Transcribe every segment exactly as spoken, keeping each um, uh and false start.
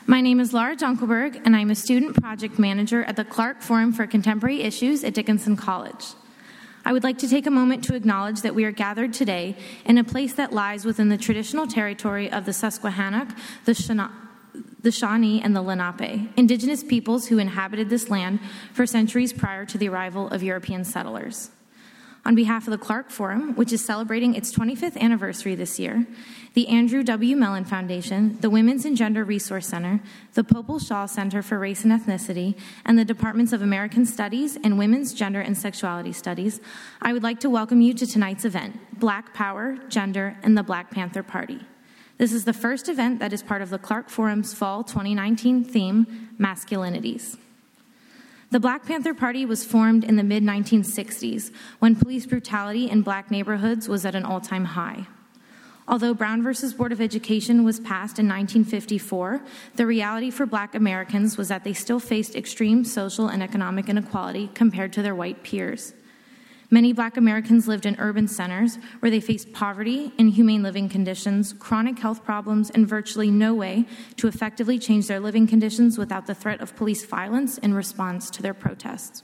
My name is Laura Dunkelberg, and I'm a student project manager at the Clark Forum for Contemporary Issues at Dickinson College. I would like to take a moment to acknowledge that we are gathered today in a place that lies within the traditional territory of the Susquehannock, the Shana- the Shawnee, and the Lenape, indigenous peoples who inhabited this land for centuries prior to the arrival of European settlers. On behalf of the Clark Forum, which is celebrating its twenty-fifth anniversary this year, the Andrew W. Mellon Foundation, the Women's and Gender Resource Center, the Popel Shaw Center for Race and Ethnicity, and the Departments of American Studies and Women's, Gender, and Sexuality Studies, I would like to welcome you to tonight's event, Black Power, Gender, and the Black Panther Party. This is the first event that is part of the Clark Forum's Fall twenty nineteen theme, Masculinities. The Black Panther Party was formed in the mid nineteen sixties when police brutality in black neighborhoods was at an all-time high. Although Brown versus Board of Education was passed in nineteen fifty-four, the reality for black Americans was that they still faced extreme social and economic inequality compared to their white peers. Many black Americans lived in urban centers where they faced poverty, inhumane living conditions, chronic health problems, and virtually no way to effectively change their living conditions without the threat of police violence in response to their protests.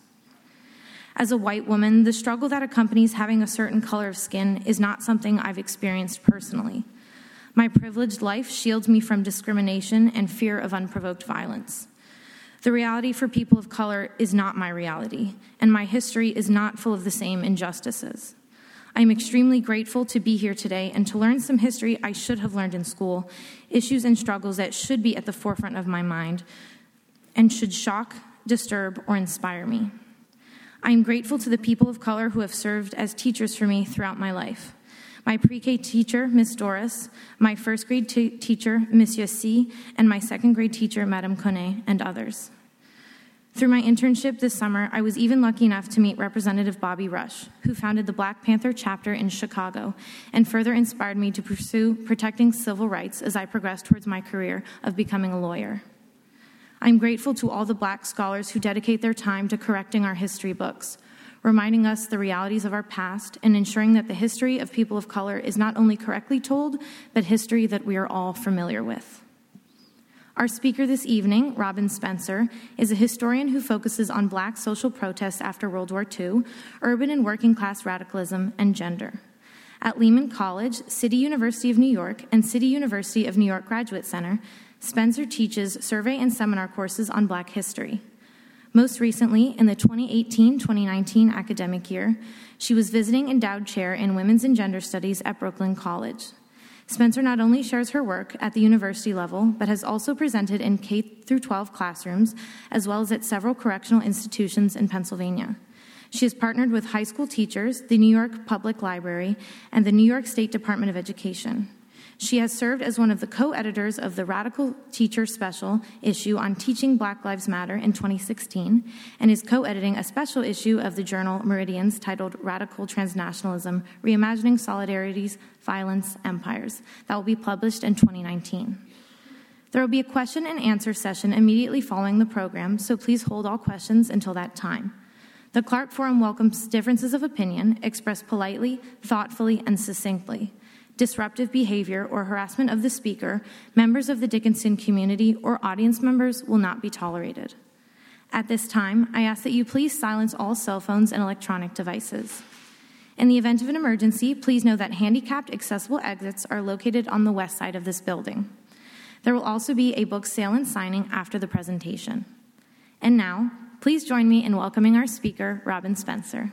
As a white woman, the struggle that accompanies having a certain color of skin is not something I've experienced personally. My privileged life shields me from discrimination and fear of unprovoked violence. The reality for people of color is not my reality, and my history is not full of the same injustices. I am extremely grateful to be here today and to learn some history I should have learned in school, issues and struggles that should be at the forefront of my mind and should shock, disturb, or inspire me. I am grateful to the people of color who have served as teachers for me throughout my life. My pre-K teacher, Miz Doris, my first grade t- teacher, Monsieur C., and my second grade teacher, Madame Koné, and others. Through my internship this summer, I was even lucky enough to meet Representative Bobby Rush, who founded the Black Panther chapter in Chicago, and further inspired me to pursue protecting civil rights as I progressed towards my career of becoming a lawyer. I'm grateful to all the black scholars who dedicate their time to correcting our history books, reminding us the realities of our past, and ensuring that the history of people of color is not only correctly told, but history that we are all familiar with. Our speaker this evening, Robin Spencer, is a historian who focuses on black social protests after World War Two, urban and working class radicalism, and gender. At Lehman College, City University of New York, and City University of New York Graduate Center, Spencer teaches survey and seminar courses on black history. Most recently, in the twenty eighteen twenty nineteen academic year, she was visiting endowed chair in Women's and Gender Studies at Brooklyn College. Spencer not only shares her work at the university level, but has also presented in K through twelve classrooms, as well as at several correctional institutions in Pennsylvania. She has partnered with high school teachers, the New York Public Library, and the New York State Department of Education. She has served as one of the co-editors of the Radical Teacher Special issue on Teaching Black Lives Matter in twenty sixteen, and is co-editing a special issue of the journal Meridians titled Radical Transnationalism, Reimagining Solidarities, Violence, Empires, that will be published in twenty nineteen. There will be a question and answer session immediately following the program, so please hold all questions until that time. The Clark Forum welcomes differences of opinion expressed politely, thoughtfully, and succinctly. Disruptive behavior or harassment of the speaker, members of the Dickinson community, or audience members will not be tolerated. At this time, I ask that you please silence all cell phones and electronic devices. In the event of an emergency, please know that handicapped accessible exits are located on the west side of this building. There will also be a book sale and signing after the presentation. And now, please join me in welcoming our speaker, Robin Spencer.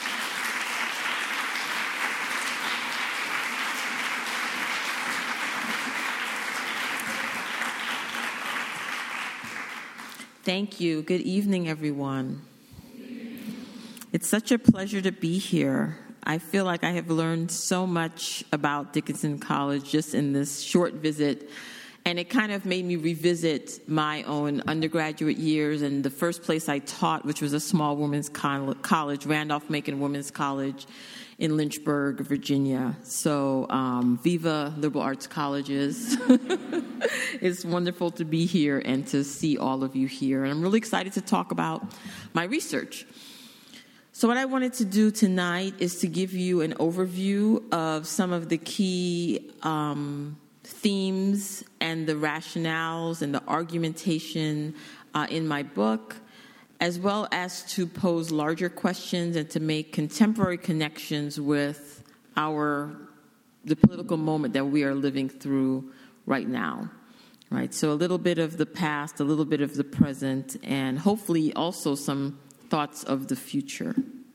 Thank you. Good evening, everyone. It's such a pleasure to be here. I feel like I have learned so much about Dickinson College just in this short visit, and it kind of made me revisit my own undergraduate years and the first place I taught, which was a small women's college, Randolph-Macon Women's College in Lynchburg, Virginia. So um, viva liberal arts colleges. It's wonderful to be here and to see all of you here. And I'm really excited to talk about my research. So what I wanted to do tonight is to give you an overview of some of the key um, themes and the rationales and the argumentation uh, in my book, as well as to pose larger questions and to make contemporary connections with our the political moment that we are living through right now. Right, so a little bit of the past, a little bit of the present, and hopefully also some thoughts of the future.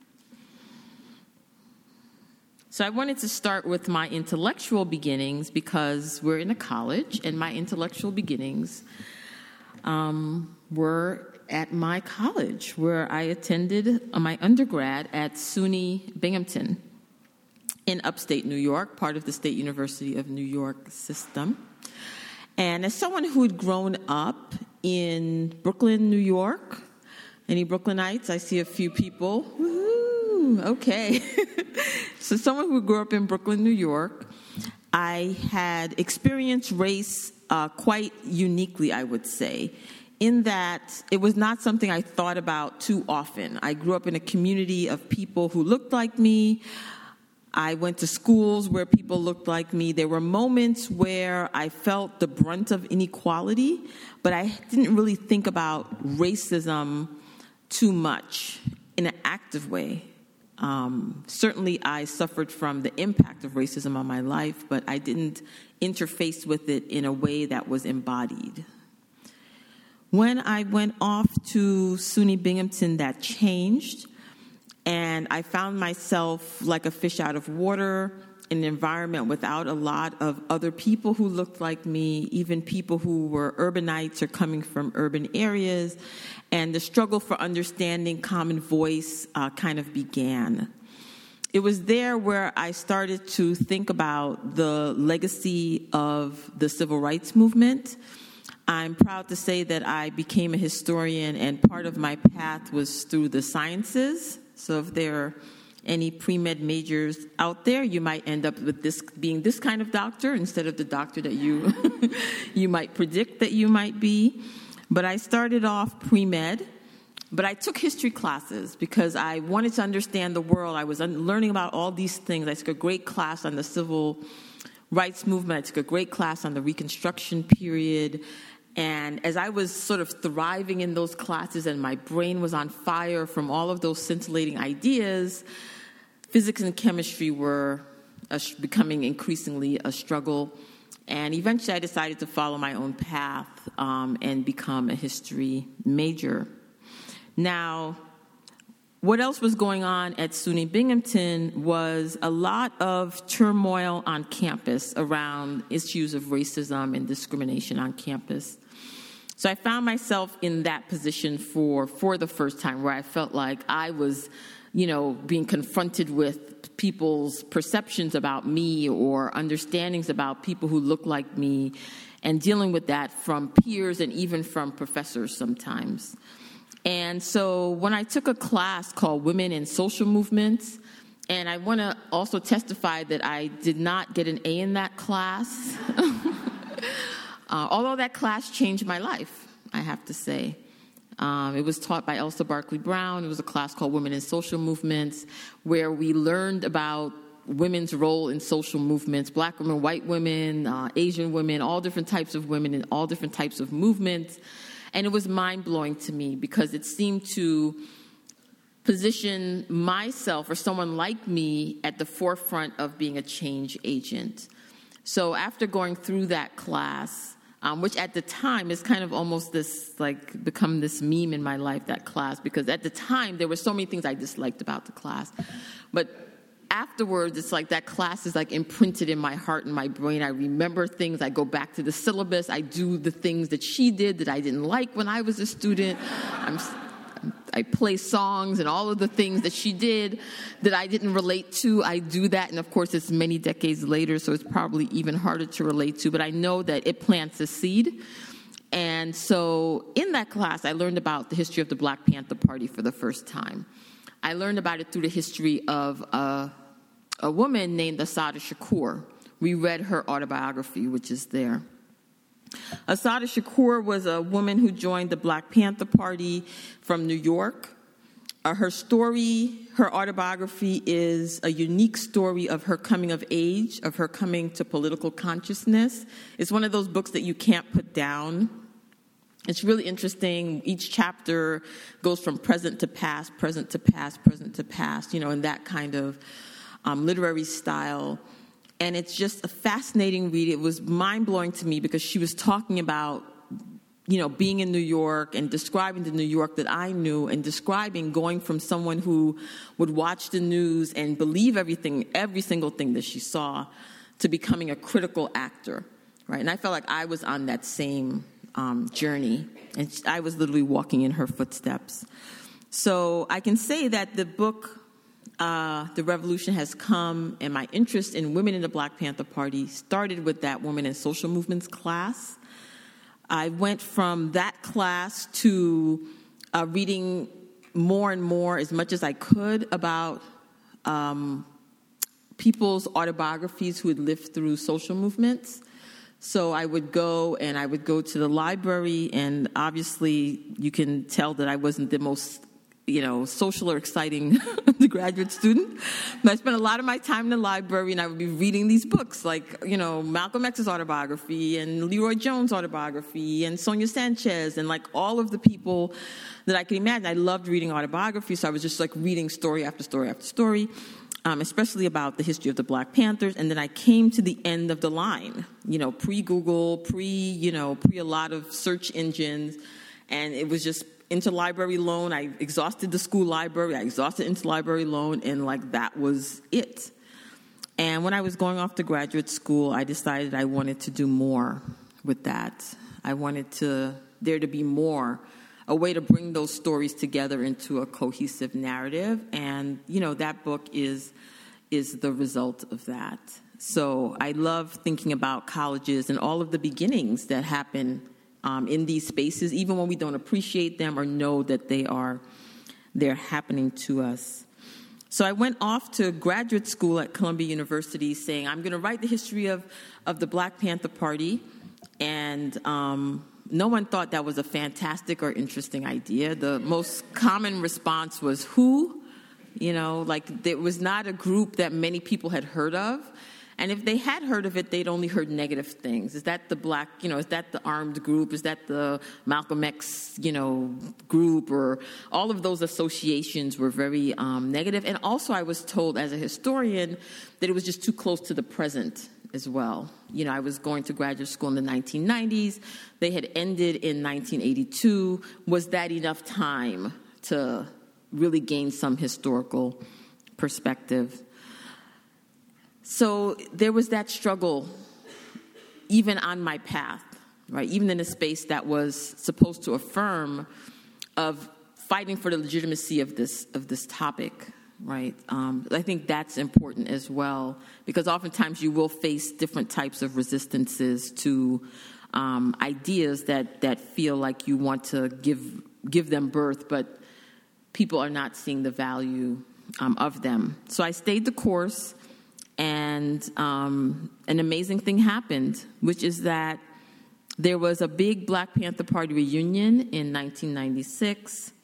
So I wanted to start with my intellectual beginnings because we're in a college, and my intellectual beginnings um, were at my college, where I attended my undergrad at SUNY Binghamton in upstate New York, part of the State University of New York system. And as someone who had grown up in Brooklyn, New York, any Brooklynites? I see a few people. Woo-hoo, okay. So someone who grew up in Brooklyn, New York, I had experienced race uh, quite uniquely, I would say, in that it was not something I thought about too often. I grew up in a community of people who looked like me. I went to schools where people looked like me. There were moments where I felt the brunt of inequality, but I didn't really think about racism too much in an active way. Um, certainly, I suffered from the impact of racism on my life, but I didn't interface with it in a way that was embodied. When I went off to SUNY Binghamton, that changed. And I found myself like a fish out of water in an environment without a lot of other people who looked like me, even people who were urbanites or coming from urban areas. And the struggle for understanding common voice uh, kind of began. It was there where I started to think about the legacy of the civil rights movement. I'm proud to say that I became a historian, and part of my path was through the sciences. So if there are any pre-med majors out there, you might end up with this being this kind of doctor instead of the doctor that you you might predict that you might be. But I started off pre-med, but I took history classes because I wanted to understand the world. I was learning about all these things. I took a great class on the civil rights movement. I took a great class on the Reconstruction period. And as I was sort of thriving in those classes and my brain was on fire from all of those scintillating ideas, physics and chemistry were a, becoming increasingly a struggle. And eventually I decided to follow my own path um, and become a history major. Now, what else was going on at SUNY Binghamton was a lot of turmoil on campus around issues of racism and discrimination on campus. So I found myself in that position for, for the first time, where I felt like I was, you know, being confronted with people's perceptions about me or understandings about people who look like me, and dealing with that from peers and even from professors sometimes. And so when I took a class called Women in Social Movements, and I want to also testify that I did not get an A in that class, uh, although that class changed my life, I have to say. Um, it was taught by Elsa Barkley Brown. It was a class called Women in Social Movements, where we learned about women's role in social movements, black women, white women, uh, Asian women, all different types of women in all different types of movements. And it was mind-blowing to me because it seemed to position myself or someone like me at the forefront of being a change agent. So after going through that class, um, which at the time is kind of almost this, like, become this meme in my life, that class, because at the time there were so many things I disliked about the class. But afterwards, it's like that class is like imprinted in my heart and my brain. I remember things. I go back to the syllabus. I do the things that she did that I didn't like when I was a student. I'm, I play songs and all of the things that she did that I didn't relate to. I do that, and of course, it's many decades later, so it's probably even harder to relate to. But I know that it plants a seed. And so in that class, I learned about the history of the Black Panther Party for the first time. I learned about it through the history of uh, a woman named Assata Shakur. We read her autobiography, which is there. Assata Shakur was a woman who joined the Black Panther Party from New York. Uh, her story, her autobiography, is a unique story of her coming of age, of her coming to political consciousness. It's one of those books that you can't put down. It's really interesting. Each chapter goes from present to past, present to past, present to past, you know, in that kind of um, literary style. And it's just a fascinating read. It was mind-blowing to me because she was talking about, you know, being in New York and describing the New York that I knew, and describing going from someone who would watch the news and believe everything, every single thing that she saw, to becoming a critical actor, right? And I felt like I was on that same um, journey, and I was literally walking in her footsteps. So I can say that the book, uh, The Revolution Has Come, and my interest in women in the Black Panther Party started with that Women in Social Movements class. I went from that class to uh, reading more and more, as much as I could, about um, people's autobiographies who had lived through social movements. So I would go and I would go to the library, and obviously you can tell that I wasn't the most, you know, social or exciting undergraduate student. But I spent a lot of my time in the library, and I would be reading these books, like, you know, Malcolm X's autobiography, and Leroy Jones' autobiography, and Sonia Sanchez, and like all of the people that I could imagine. I loved reading autobiographies, so I was just like reading story after story after story, um, especially about the history of the Black Panthers. And then I came to the end of the line, you know, pre-Google, pre, you know, pre a lot of search engines, and it was just interlibrary loan. I exhausted the school library. I exhausted interlibrary loan, and like that was it. And when I was going off to graduate school, I decided I wanted to do more with that. I wanted to there to be more, a way to bring those stories together into a cohesive narrative. And you know, that book is is the result of that. So I love thinking about colleges and all of the beginnings that happen Um, in these spaces, even when we don't appreciate them or know that they are, they're happening to us. So I went off to graduate school at Columbia University saying, I'm going to write the history of, of the Black Panther Party. And um, no one thought that was a fantastic or interesting idea. The most common response was, who? You know, like there was not a group that many people had heard of. And if they had heard of it, they'd only heard negative things. Is that the black, you know, is that the armed group? Is that the Malcolm X, you know, group? Or all of those associations were very um, negative. And also I was told as a historian that it was just too close to the present as well. You know, I was going to graduate school in the nineteen nineties. They had ended in nineteen eighty-two. Was that enough time to really gain some historical perspective? So there was that struggle even on my path, right? Even in a space that was supposed to affirm of fighting for the legitimacy of this of this topic, right? Um, I think that's important as well, because oftentimes you will face different types of resistances to um, ideas that, that feel like you want to give give them birth, but people are not seeing the value um, of them. So I stayed the course. And um, an amazing thing happened, which is that there was a big Black Panther Party reunion in nineteen ninety-six.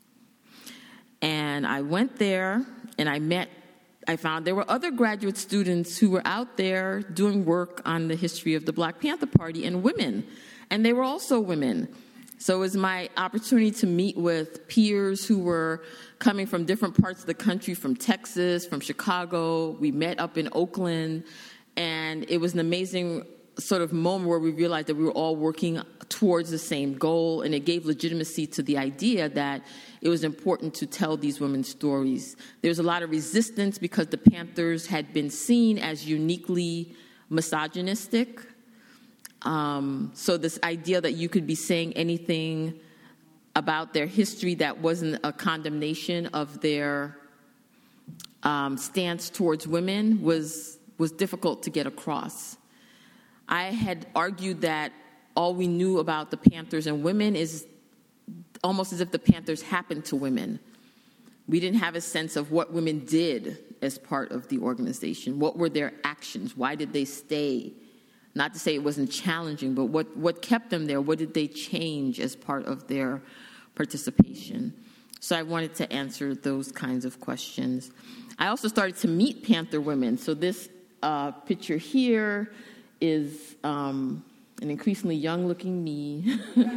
And I went there, and I met, I found there were other graduate students who were out there doing work on the history of the Black Panther Party, and women. And they were also women. So it was my opportunity to meet with peers who were coming from different parts of the country, from Texas, from Chicago. We met up in Oakland, and it was an amazing sort of moment where we realized that we were all working towards the same goal, and it gave legitimacy to the idea that it was important to tell these women's stories. There was a lot of resistance because the Panthers had been seen as uniquely misogynistic. Um, so this idea that you could be saying anything about their history that wasn't a condemnation of their um, stance towards women was was difficult to get across. I had argued that all we knew about the Panthers and women is almost as if the Panthers happened to women. We didn't have a sense of what women did as part of the organization. What were their actions? Why did they stay? Not to say it wasn't challenging, but what, what kept them there? What did they change as part of their participation? So I wanted to answer those kinds of questions. I also started to meet Panther women. So this uh, picture here is um, an increasingly young-looking me.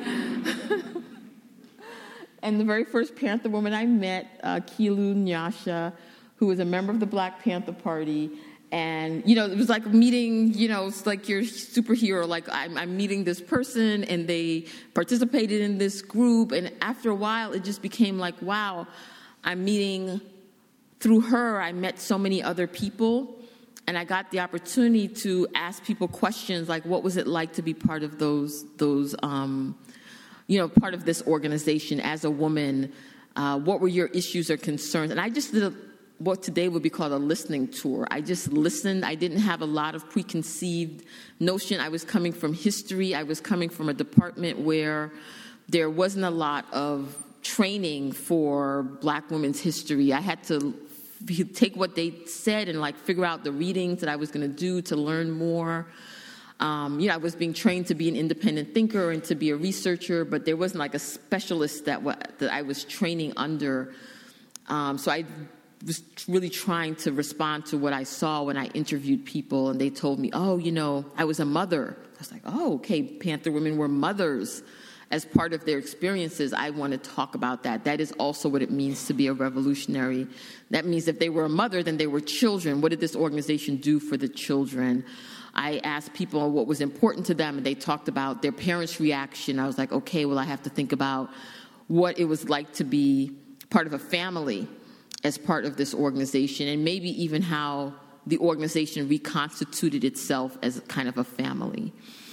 And the very first Panther woman I met, uh, Kilu Nyasha, who was a member of the Black Panther Party. And, you know, it was like meeting, you know, it's like your superhero, like I'm, I'm meeting this person, and they participated in this group. And after a while, it just became like, wow, I'm meeting, through her, I met so many other people. And I got the opportunity to ask people questions like, what was it like to be part of those, those, um, you know, part of this organization as a woman? Uh, what were your issues or concerns? And I just did a, what today would be called a listening tour. I just listened. I didn't have a lot of preconceived notion. I was coming from history. I was coming from a department where there wasn't a lot of training for Black women's history. I had to take what they said and like figure out the readings that I was going to do to learn more. Um, you know, I was being trained to be an independent thinker and to be a researcher, but there wasn't like a specialist that, w- that I was training under. Um, so I was really trying to respond to what I saw when I interviewed people, and they told me, oh, you know, I was a mother. I was like, oh, okay, Panther women were mothers. As part of their experiences, I want to talk about that. That is also what it means to be a revolutionary. That means if they were a mother, then they were children. What did this organization do for the children? I asked people what was important to them, and they talked about their parents' reaction. I was like, okay, well, I have to think about what it was like to be part of a family as part of this organization, and maybe even how the organization reconstituted itself as kind of a family.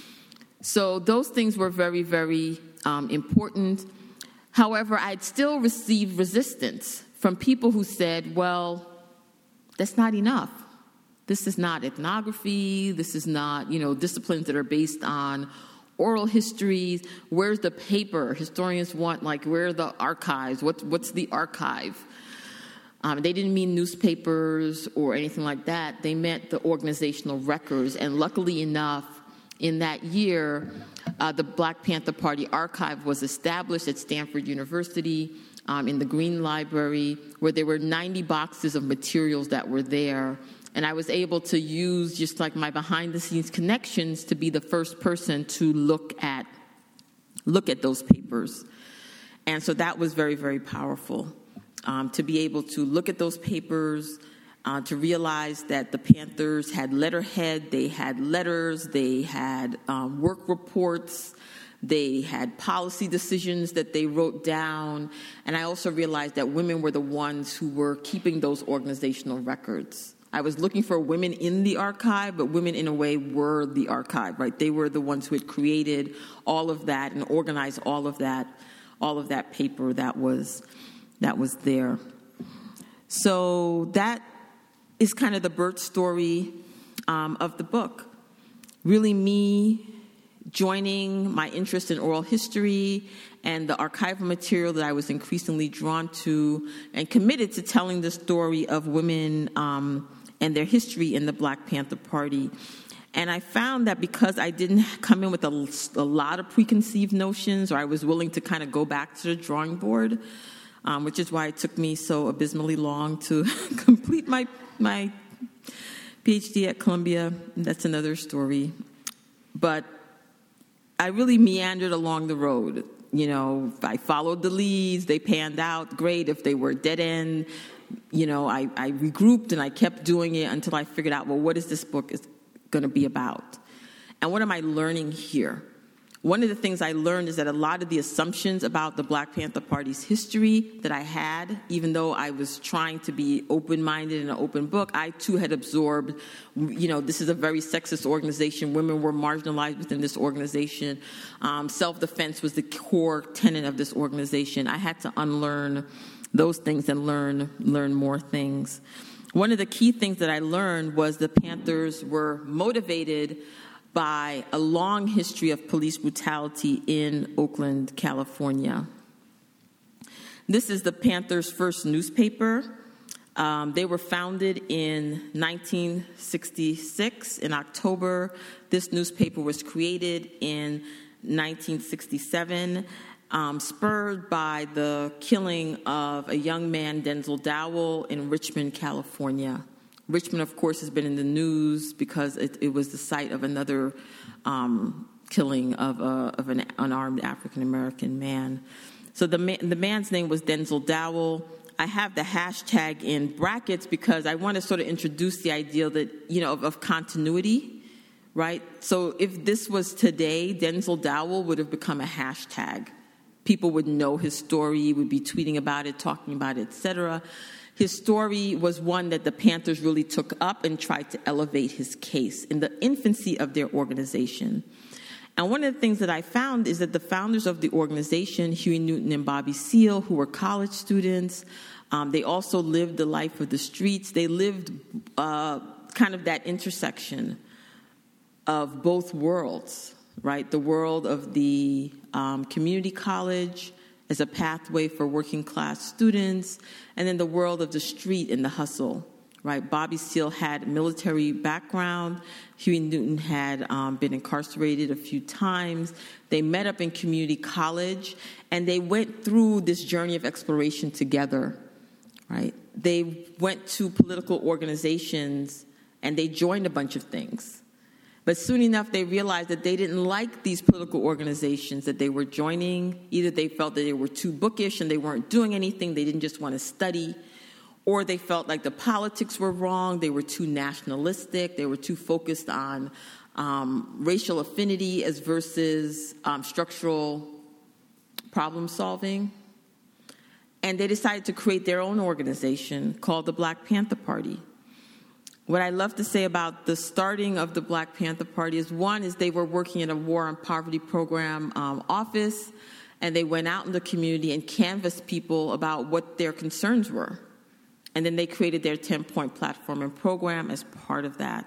So those things were very, very um, important. However, I'd still received resistance from people who said, well, that's not enough. This is not ethnography. This is not, you know, disciplines that are based on oral histories. Where's the paper? Historians want, like, where are the archives? What, what's the archive? Um, they didn't mean newspapers or anything like that. They meant the organizational records. And luckily enough, in that year, uh, the Black Panther Party archive was established at Stanford University um, in the Green Library, where there were ninety boxes of materials that were there. And I was able to use just like my behind-the-scenes connections to be the first person to look at look at those papers. And so that was very, very powerful, um, to be able to look at those papers, uh, to realize that the Panthers had letterhead, they had letters, they had um, work reports, they had policy decisions that they wrote down. And I also realized that women were the ones who were keeping those organizational records. I was looking for women in the archive, but women in a way were the archive, right? They were the ones who had created all of that and organized all of that, all of that paper that was that was there. So that is kind of the birth story um, of the book. Really me joining my interest in oral history and the archival material that I was increasingly drawn to, and committed to telling the story of women um, and their history in the Black Panther Party. And I found that because I didn't come in with a, a lot of preconceived notions, or I was willing to kind of go back to the drawing board, um, which is why it took me so abysmally long to complete my, my PhD at Columbia. That's another story. But I really meandered along the road. You know, I followed the leads, they panned out, great. If they were dead end, you know, I, I regrouped and I kept doing it until I figured out, well, what is this book is going to be about? And what am I learning here? One of the things I learned is that a lot of the assumptions about the Black Panther Party's history that I had, even though I was trying to be open-minded in an open book, I too had absorbed, you know, this is a very sexist organization. Women were marginalized within this organization. Um, self-defense was the core tenet of this organization. I had to unlearn those things and learn learn more things. One of the key things that I learned was the Panthers were motivated by a long history of police brutality in Oakland, California. This is the Panthers' first newspaper. Um, they were founded in nineteen sixty-six. In October, this newspaper was created in nineteen sixty-seven. um, spurred by the killing of a young man, Denzel Dowell, in Richmond, California. Richmond, of course, has been in the news because it, it was the site of another um, killing of, a, of an unarmed African-American man. So the, man, the man's name was Denzel Dowell. I have the hashtag in brackets because I want to sort of introduce the idea that, you know, of, of continuity, right? So if this was today, Denzel Dowell would have become a hashtag. People would know his story, would be tweeting about it, talking about it, et cetera. His story was one that the Panthers really took up and tried to elevate his case in the infancy of their organization. And one of the things that I found is that the founders of the organization, Huey Newton and Bobby Seale, who were college students, um, they also lived the life of the streets. They lived uh, kind of that intersection of both worlds, right? The world of the um, community college as a pathway for working class students, and then the world of the street and the hustle, right? Bobby Seale had a military background. Huey Newton had um, been incarcerated a few times. They met up in community college, and they went through this journey of exploration together, right? They went to political organizations, and they joined a bunch of things. But soon enough, they realized that they didn't like these political organizations that they were joining. Either they felt that they were too bookish and they weren't doing anything, they didn't just want to study, or they felt like the politics were wrong, they were too nationalistic, they were too focused on um, racial affinity as versus um, structural problem solving. And they decided to create their own organization called the Black Panther Party. What I love to say about the starting of the Black Panther Party is, one, is they were working in a War on Poverty program um, office, and they went out in the community and canvassed people about what their concerns were. And then they created their ten-point platform and program as part of that.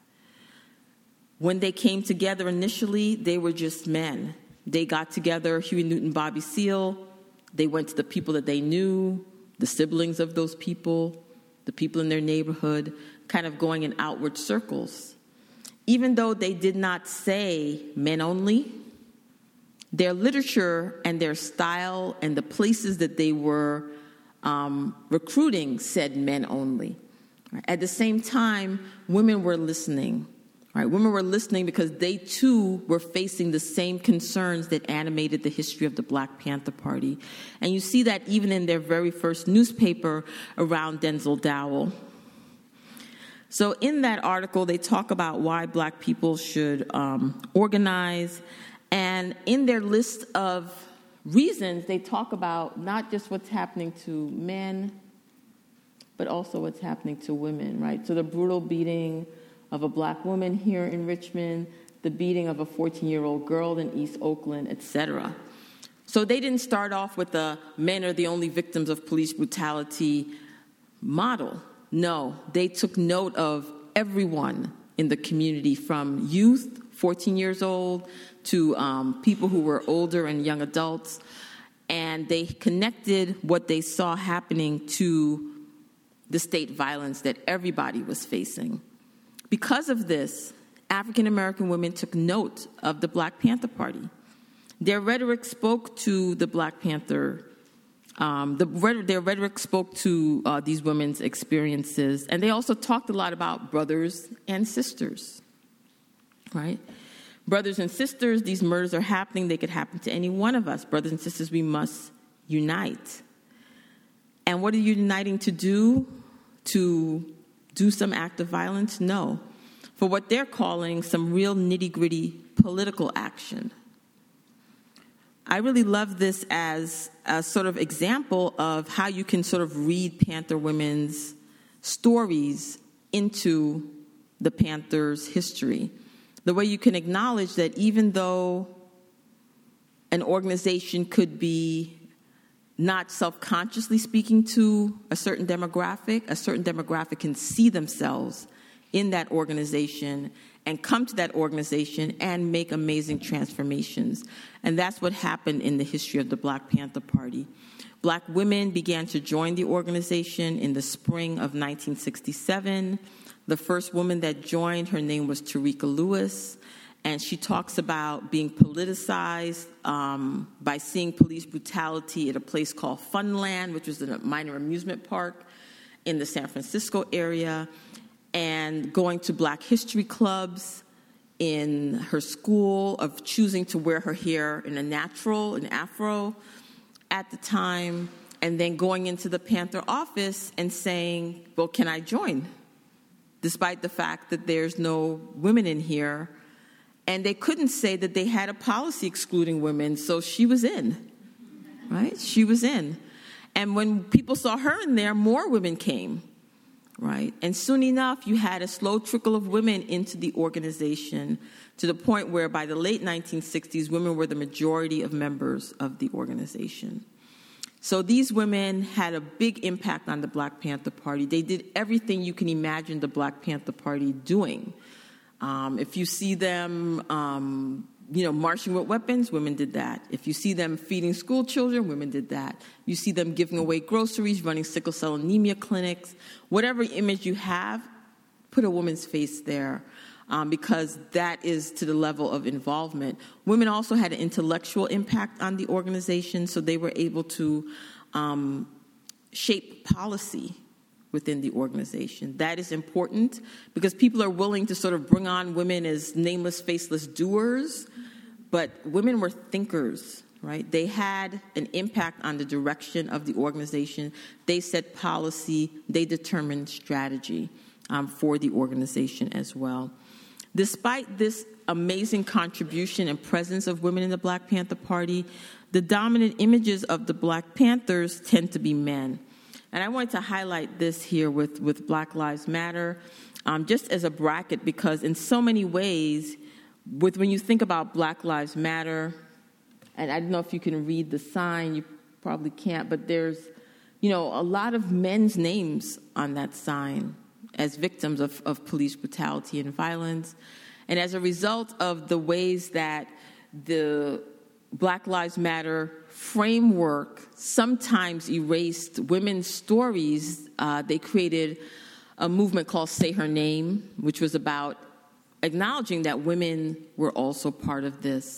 When they came together initially, they were just men. They got together, Huey Newton, Bobby Seale. They went to the people that they knew, the siblings of those people, the people in their neighborhood, kind of going in outward circles. Even though they did not say men only, their literature and their style and the places that they were um, recruiting said men only. At the same time, women were listening. Right? Women were listening because they, too, were facing the same concerns that animated the history of the Black Panther Party. And you see that even in their very first newspaper around Denzel Dowell. So in that article, they talk about why Black people should um, organize. And in their list of reasons, they talk about not just what's happening to men, but also what's happening to women, right? So the brutal beating of a Black woman here in Richmond, the beating of a fourteen-year-old girl in East Oakland, et cetera. So they didn't start off with the men are the only victims of police brutality model. No, they took note of everyone in the community, from youth, fourteen years old, to um, people who were older and young adults, and they connected what they saw happening to the state violence that everybody was facing. Because of this, African American women took note of the Black Panther Party. Their rhetoric spoke to the Black Panther Um, the, their rhetoric spoke to uh, these women's experiences, and they also talked a lot about brothers and sisters, right? Brothers and sisters, these murders are happening. They could happen to any one of us. Brothers and sisters, we must unite. And what are you uniting to do? To do some act of violence? No. For what they're calling some real nitty-gritty political action. I really love this as a sort of example of how you can sort of read Panther women's stories into the Panthers' history. The way you can acknowledge that even though an organization could be not self-consciously speaking to a certain demographic, a certain demographic can see themselves in that organization and come to that organization and make amazing transformations. And that's what happened in the history of the Black Panther Party. Black women began to join the organization in the spring of nineteen sixty-seven. The first woman that joined, her name was Tarika Lewis, And she talks about being politicized um, by seeing police brutality at a place called Funland, which was a minor amusement park in the San Francisco area, and going to Black history clubs in her school, of choosing to wear her hair in a natural, an afro at the time, and then going into the Panther office and saying, well, can I join? Despite the fact that there's no women in here. And they couldn't say that they had a policy excluding women, so she was in, right? She was in. And when people saw her in there, more women came, right? And soon enough, you had a slow trickle of women into the organization, to the point where by the late nineteen sixties, women were the majority of members of the organization. So these women had a big impact on the Black Panther Party. They did everything you can imagine the Black Panther Party doing. Um, if you see them, um, you know, marching with weapons, women did that. If you see them feeding school children, women did that. You see them giving away groceries, running sickle cell anemia clinics. Whatever image you have, put a woman's face there, um, because that is to the level of involvement. Women also had an intellectual impact on the organization, so they were able to um, shape policy within the organization. That is important because people are willing to sort of bring on women as nameless, faceless doers, but women were thinkers, right? They had an impact on the direction of the organization. They set policy. They determined strategy um, for the organization as well. Despite this amazing contribution and presence of women in the Black Panther Party, the dominant images of the Black Panthers tend to be men. And I wanted to highlight this here with, with Black Lives Matter, um, just as a bracket, because in so many ways, with when you think about Black Lives Matter, and I don't know if you can read the sign, you probably can't, but there's, you know, a lot of men's names on that sign as victims of, of police brutality and violence. And as a result of the ways that the Black Lives Matter framework sometimes erased women's stories, uh, they created a movement called Say Her Name, which was about acknowledging that women were also part of this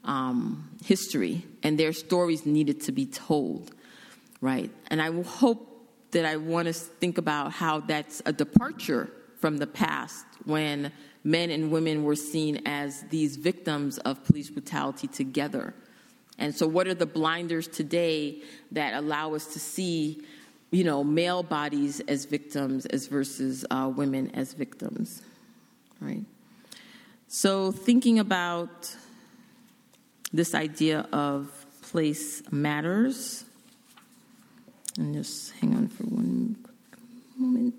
um, history, and their stories needed to be told, right? And I hope that I want to think about how that's a departure from the past, when men and women were seen as these victims of police brutality together. And so what are the blinders today that allow us to see, you know, male bodies as victims as versus uh, women as victims, right? So thinking about this idea of place matters, and just hang on for one moment.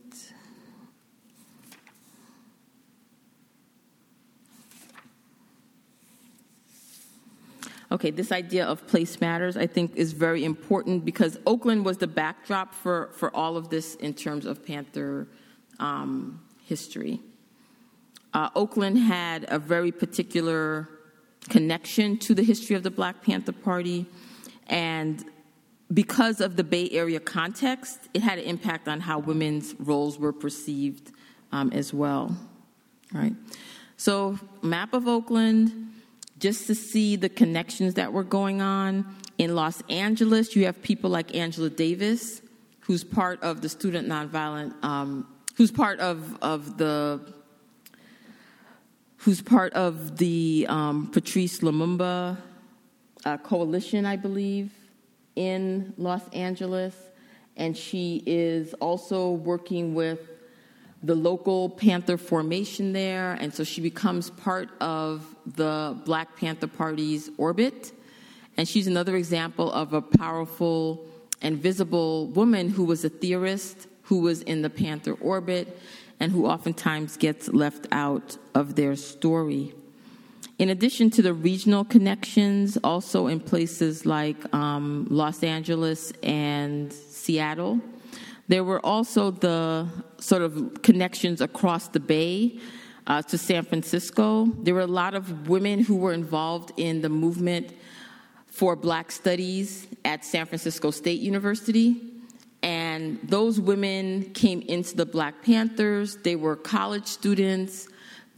Okay, this idea of place matters, I think, is very important because Oakland was the backdrop for, for all of this in terms of Panther um, history. Uh, Oakland had a very particular connection to the history of the Black Panther Party, and because of the Bay Area context, it had an impact on how women's roles were perceived um, as well. Right. So, map of Oakland. Just to see the connections that were going on. In Los Angeles, you have people like Angela Davis, who's part of the student nonviolent, um, who's part of, of the, who's part of the um, Patrice Lumumba uh, coalition, I believe, in Los Angeles. And she is also working with the local Panther formation there, and so she becomes part of the Black Panther Party's orbit. And she's another example of a powerful and visible woman who was a theorist, who was in the Panther orbit, and who oftentimes gets left out of their story. In addition to the regional connections, also in places like um, Los Angeles and Seattle, there were also the sort of connections across the Bay uh, to San Francisco. There were a lot of women who were involved in the movement for Black Studies at San Francisco State University. And those women came into the Black Panthers. They were college students.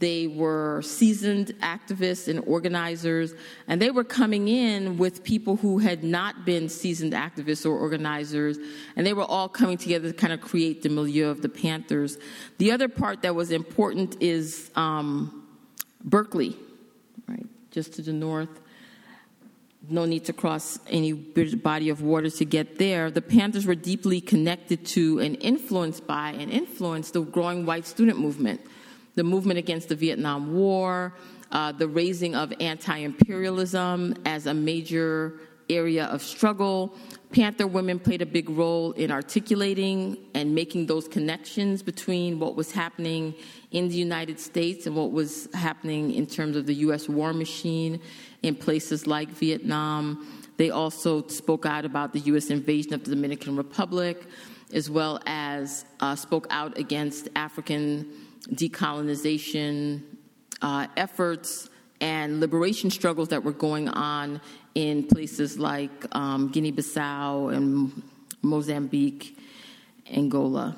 They were seasoned activists and organizers, and they were coming in with people who had not been seasoned activists or organizers, and they were all coming together to kind of create the milieu of the Panthers. The other part that was important is um, Berkeley, right, just to the north. No need to cross any body of water to get there. The Panthers were deeply connected to and influenced by and influenced the growing white student movement, the movement against the Vietnam War, uh, the raising of anti-imperialism as a major area of struggle. Panther women played a big role in articulating and making those connections between what was happening in the United States and what was happening in terms of the U S war machine in places like Vietnam. They also spoke out about the U S invasion of the Dominican Republic, as well as uh, spoke out against African decolonization uh, efforts and liberation struggles that were going on in places like um, Guinea-Bissau and Mozambique, Angola.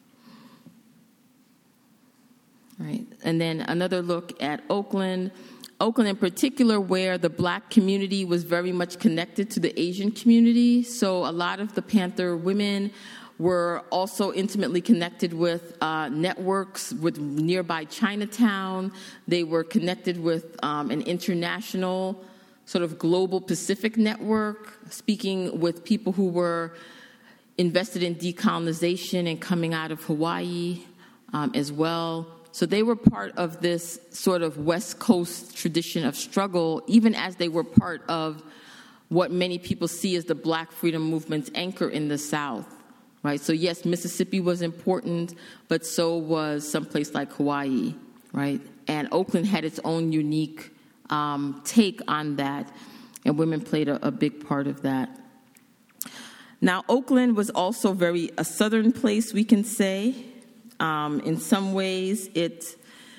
Right. And then another look at Oakland. Oakland in particular, where the black community was very much connected to the Asian community. So a lot of the Panther women were also intimately connected with uh, networks with nearby Chinatown. They were connected with um, an international sort of global Pacific network, speaking with people who were invested in decolonization and coming out of Hawaii um, as well. So they were part of this sort of West Coast tradition of struggle, even as they were part of what many people see as the Black freedom movement's anchor in the South, right? So yes, Mississippi was important, but so was someplace like Hawaii, right? And Oakland had its own unique um, take on that, and women played a, a big part of that. Now, Oakland was also very a southern place, we can say. Um, in some ways, it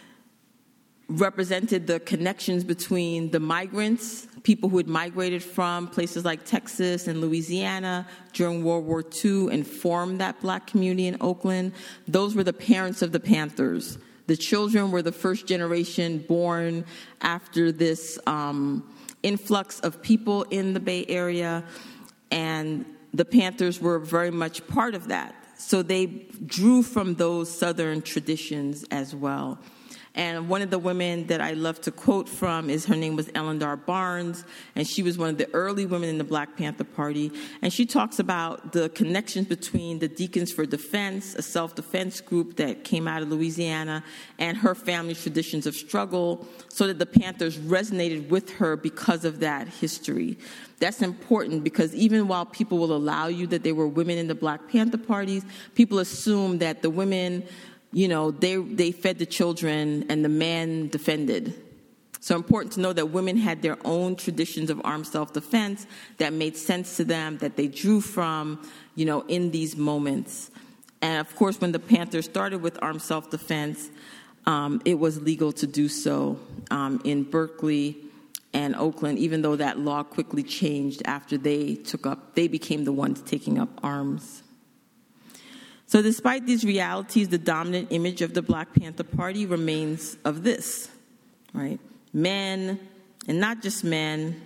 represented the connections between the migrants, people who had migrated from places like Texas and Louisiana during World War Two and formed that black community in Oakland. Those were the parents of the Panthers. The children were the first generation born after this um, influx of people in the Bay Area, and the Panthers were very much part of that. So they drew from those Southern traditions as well. And one of the women that I love to quote from is, her name was Ellendar Barnes, and she was one of the early women in the Black Panther Party. And she talks about the connections between the Deacons for Defense, a self-defense group that came out of Louisiana, and her family's traditions of struggle, so that the Panthers resonated with her because of that history. That's important because even while people will allow you that they were women in the Black Panther parties, people assume that the women, you know, they they fed the children and the men defended. So important to know that women had their own traditions of armed self-defense that made sense to them, that they drew from, you know, in these moments. And of course, when the Panthers started with armed self-defense, um, it was legal to do so um, in Berkeley and Oakland, even though that law quickly changed after they took up, they became the ones taking up arms. So despite these realities, the dominant image of the Black Panther Party remains of this, right? Men, and not just men,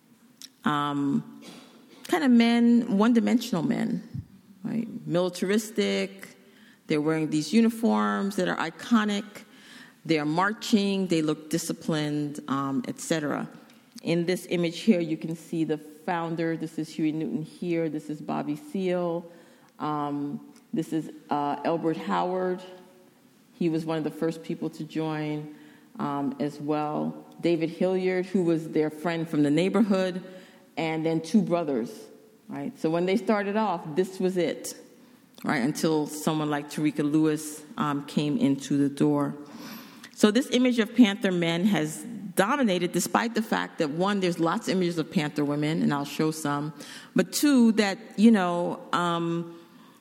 um, kind of men, one-dimensional men, right? Militaristic, they're wearing these uniforms that are iconic, they're marching, they look disciplined, um, et cetera. In this image here, you can see the founder. This is Huey Newton here. This is Bobby Seale. Um, this is uh, Elbert Howard. He was one of the first people to join um, as well. David Hilliard, who was their friend from the neighborhood, and then two brothers, right? So when they started off, this was it, right, until someone like Tarika Lewis um, came into the door. So this image of Panther men has dominated, despite the fact that, one, there's lots of images of Panther women, and I'll show some, but two, that, you know, um,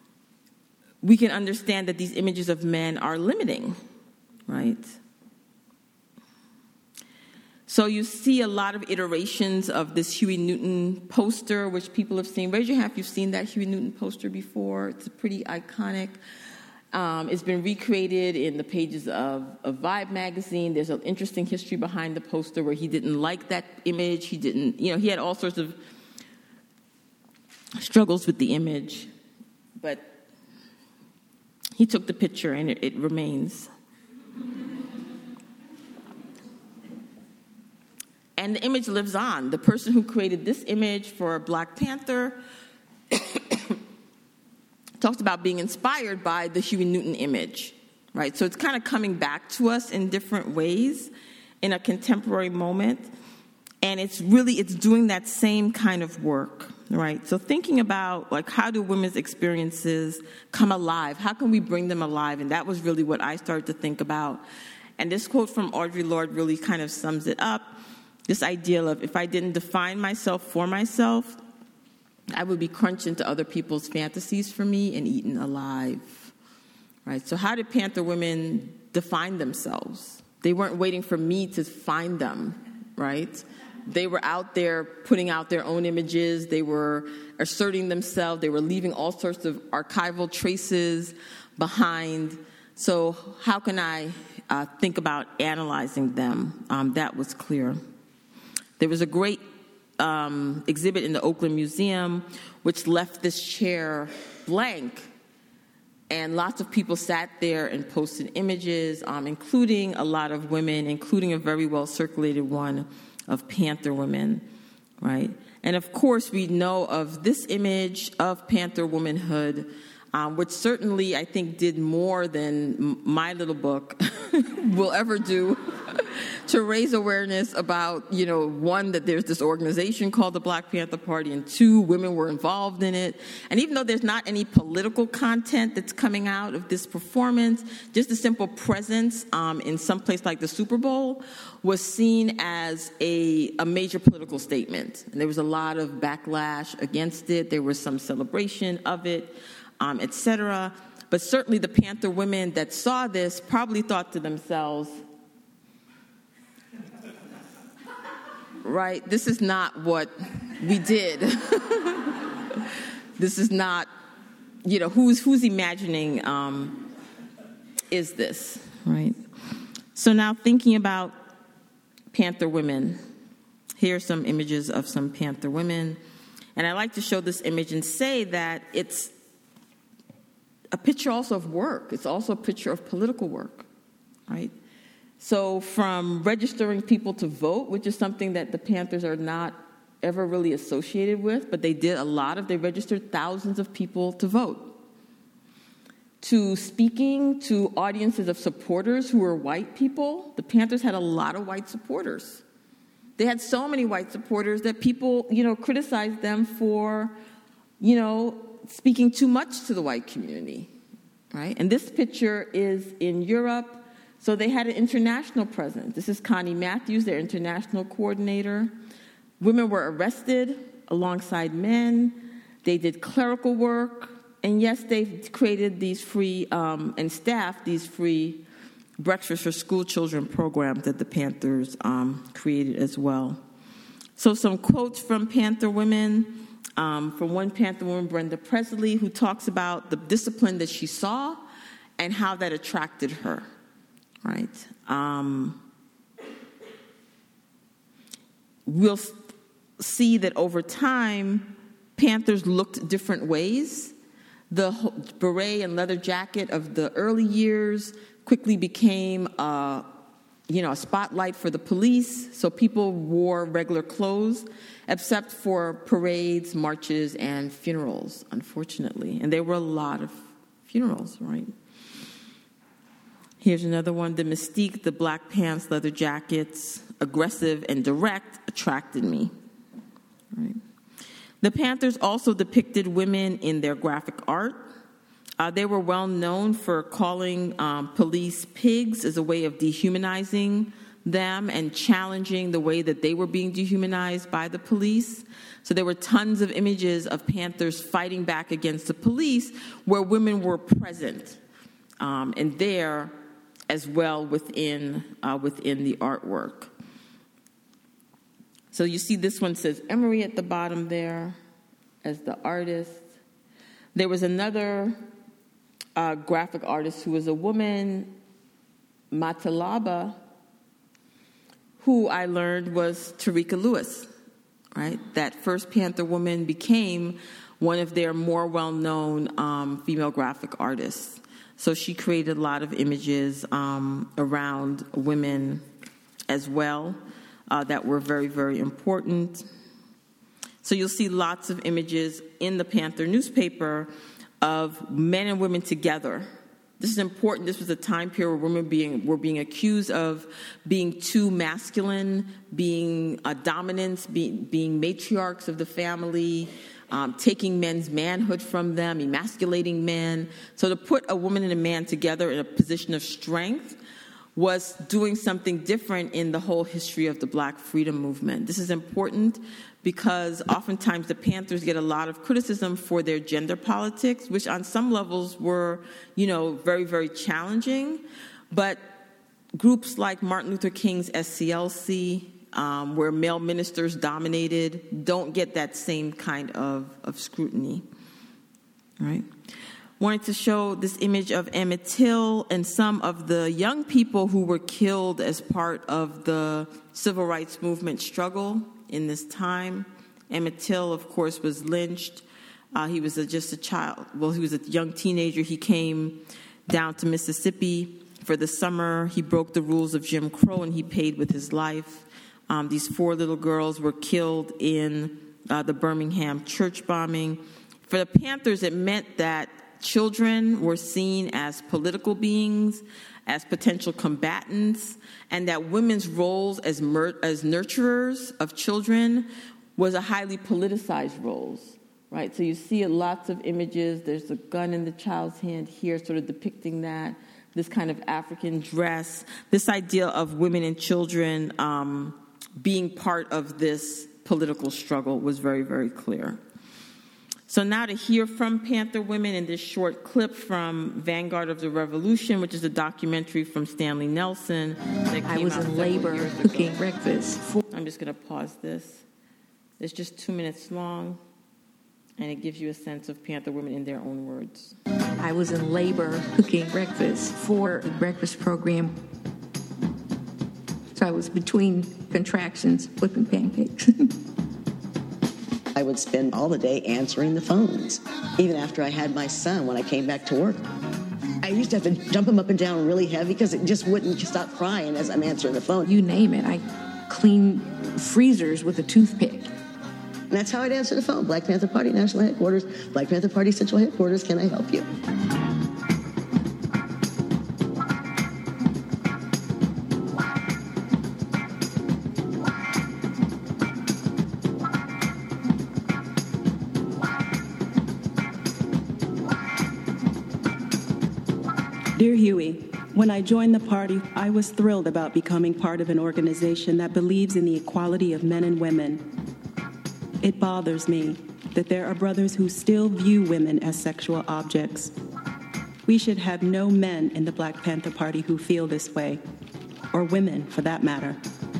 we can understand that these images of men are limiting, right? So you see a lot of iterations of this Huey Newton poster, which people have seen. Raise your hand if you've seen that Huey Newton poster before. It's pretty iconic. Um, it's been recreated in the pages of, of Vibe magazine. There's an interesting history behind the poster where he didn't like that image. He didn't, you know, he had all sorts of struggles with the image. But he took the picture and it, it remains. And the image lives on. The person who created this image for Black Panther talks about being inspired by the Huey Newton image, right? So it's kind of coming back to us in different ways in a contemporary moment. And it's really, it's doing that same kind of work, right? So thinking about, like, how do women's experiences come alive? How can we bring them alive? And that was really what I started to think about. And this quote from Audre Lorde really kind of sums it up. This idea of, if I didn't define myself for myself, I would be crunched into other people's fantasies for me and eaten alive, right? So how did Panther women define themselves? They weren't waiting for me to find them, right? They were out there putting out their own images. They were asserting themselves. They were leaving all sorts of archival traces behind. So how can I uh, think about analyzing them? Um, that was clear. There was a great um, exhibit in the Oakland Museum which left this chair blank, and lots of people sat there and posted images, um, including a lot of women, including a very well-circulated one of Panther women, right? And of course, we know of this image of Panther womanhood, um, which certainly, I think, did more than m- my little book will ever do to raise awareness about, you know, one, that there's this organization called the Black Panther Party, and two, women were involved in it. And even though there's not any political content that's coming out of this performance, just a simple presence um, in some place like the Super Bowl was seen as a, a major political statement. And there was a lot of backlash against it. There was some celebration of it, um, et cetera. But certainly the Panther women that saw this probably thought to themselves, right, this is not what we did. This is not, you know, who's who's imagining um, is this, right? So now thinking about Panther women, here are some images of some Panther women. And I like to show this image and say that it's a picture also of work. It's also a picture of political work, right? So from registering people to vote, which is something that the Panthers are not ever really associated with, but they did a lot of, they registered thousands of people to vote, to speaking to audiences of supporters who were white people. The Panthers had a lot of white supporters. They had so many white supporters that people, you know, criticized them for, you know, speaking too much to the white community, right? And this picture is in Europe. So they had an international presence. This is Connie Matthews, their international coordinator. Women were arrested alongside men. They did clerical work. And yes, they created these free, um, and staffed these free breakfast for school children programs that the Panthers um, created as well. So some quotes from Panther women. Um, from one Panther woman, Brenda Presley, who talks about the discipline that she saw and how that attracted her. Right. Um, we'll see that over time, Panthers looked different ways. The beret and leather jacket of the early years quickly became, uh, you know, a spotlight for the police. So people wore regular clothes, except for parades, marches, and funerals, unfortunately. And there were a lot of funerals, right? Here's another one, the mystique, the black pants, leather jackets, aggressive and direct, attracted me. Right. The Panthers also depicted women in their graphic art. Uh, they were well known for calling um, police pigs as a way of dehumanizing them and challenging the way that they were being dehumanized by the police. So there were tons of images of Panthers fighting back against the police where women were present um, and there as well within uh, within the artwork. So you see this one says Emery at the bottom there as the artist. There was another uh, graphic artist who was a woman, Matalaba, who I learned was Tarika Lewis, right? That first Panther woman became one of their more well-known um, female graphic artists. So she created a lot of images um, around women as well uh, that were very, very important. So you'll see lots of images in the Panther newspaper of men and women together. This is important. This was a time period where women being, were being accused of being too masculine, being uh, dominants, be, being matriarchs of the family, um, taking men's manhood from them, emasculating men. So to put a woman and a man together in a position of strength was doing something different in the whole history of the Black freedom movement. This is important because oftentimes the Panthers get a lot of criticism for their gender politics, which on some levels were, you know, very, very challenging. But groups like Martin Luther King's S C L C, um, where male ministers dominated, don't get that same kind of, of scrutiny, right? Wanted to show this image of Emmett Till and some of the young people who were killed as part of the civil rights movement struggle in this time. Emmett Till, of course, was lynched. Uh, he was a, just a child. Well, he was a young teenager. He came down to Mississippi for the summer. He broke the rules of Jim Crow, and he paid with his life. Um, these four little girls were killed in uh, the Birmingham church bombing. For the Panthers, it meant that children were seen as political beings, as potential combatants, and that women's roles as, mur- as nurturers of children was a highly politicized roles, right? So you see lots of images. There's a gun in the child's hand here, sort of depicting that, this kind of African dress, this idea of women and children um, being part of this political struggle was very, very clear. So now to hear from Panther women in this short clip from Vanguard of the Revolution, which is a documentary from Stanley Nelson. That came I was out in labor cooking breakfast. For- I'm just going to pause this. It's just two minutes long, and it gives you a sense of Panther women in their own words. I was in labor cooking breakfast for the breakfast program. So I was between contractions flipping pancakes. I would spend all the day answering the phones, even after I had my son when I came back to work. I used to have to jump him up and down really heavy because it just wouldn't stop crying as I'm answering the phone. You name it. I clean freezers with a toothpick. And that's how I'd answer the phone. Black Panther Party National Headquarters, Black Panther Party Central Headquarters, can I help you? Dear Huey, when I joined the party, I was thrilled about becoming part of an organization that believes in the equality of men and women. It bothers me that there are brothers who still view women as sexual objects. We should have no men in the Black Panther Party who feel this way, or women for that matter.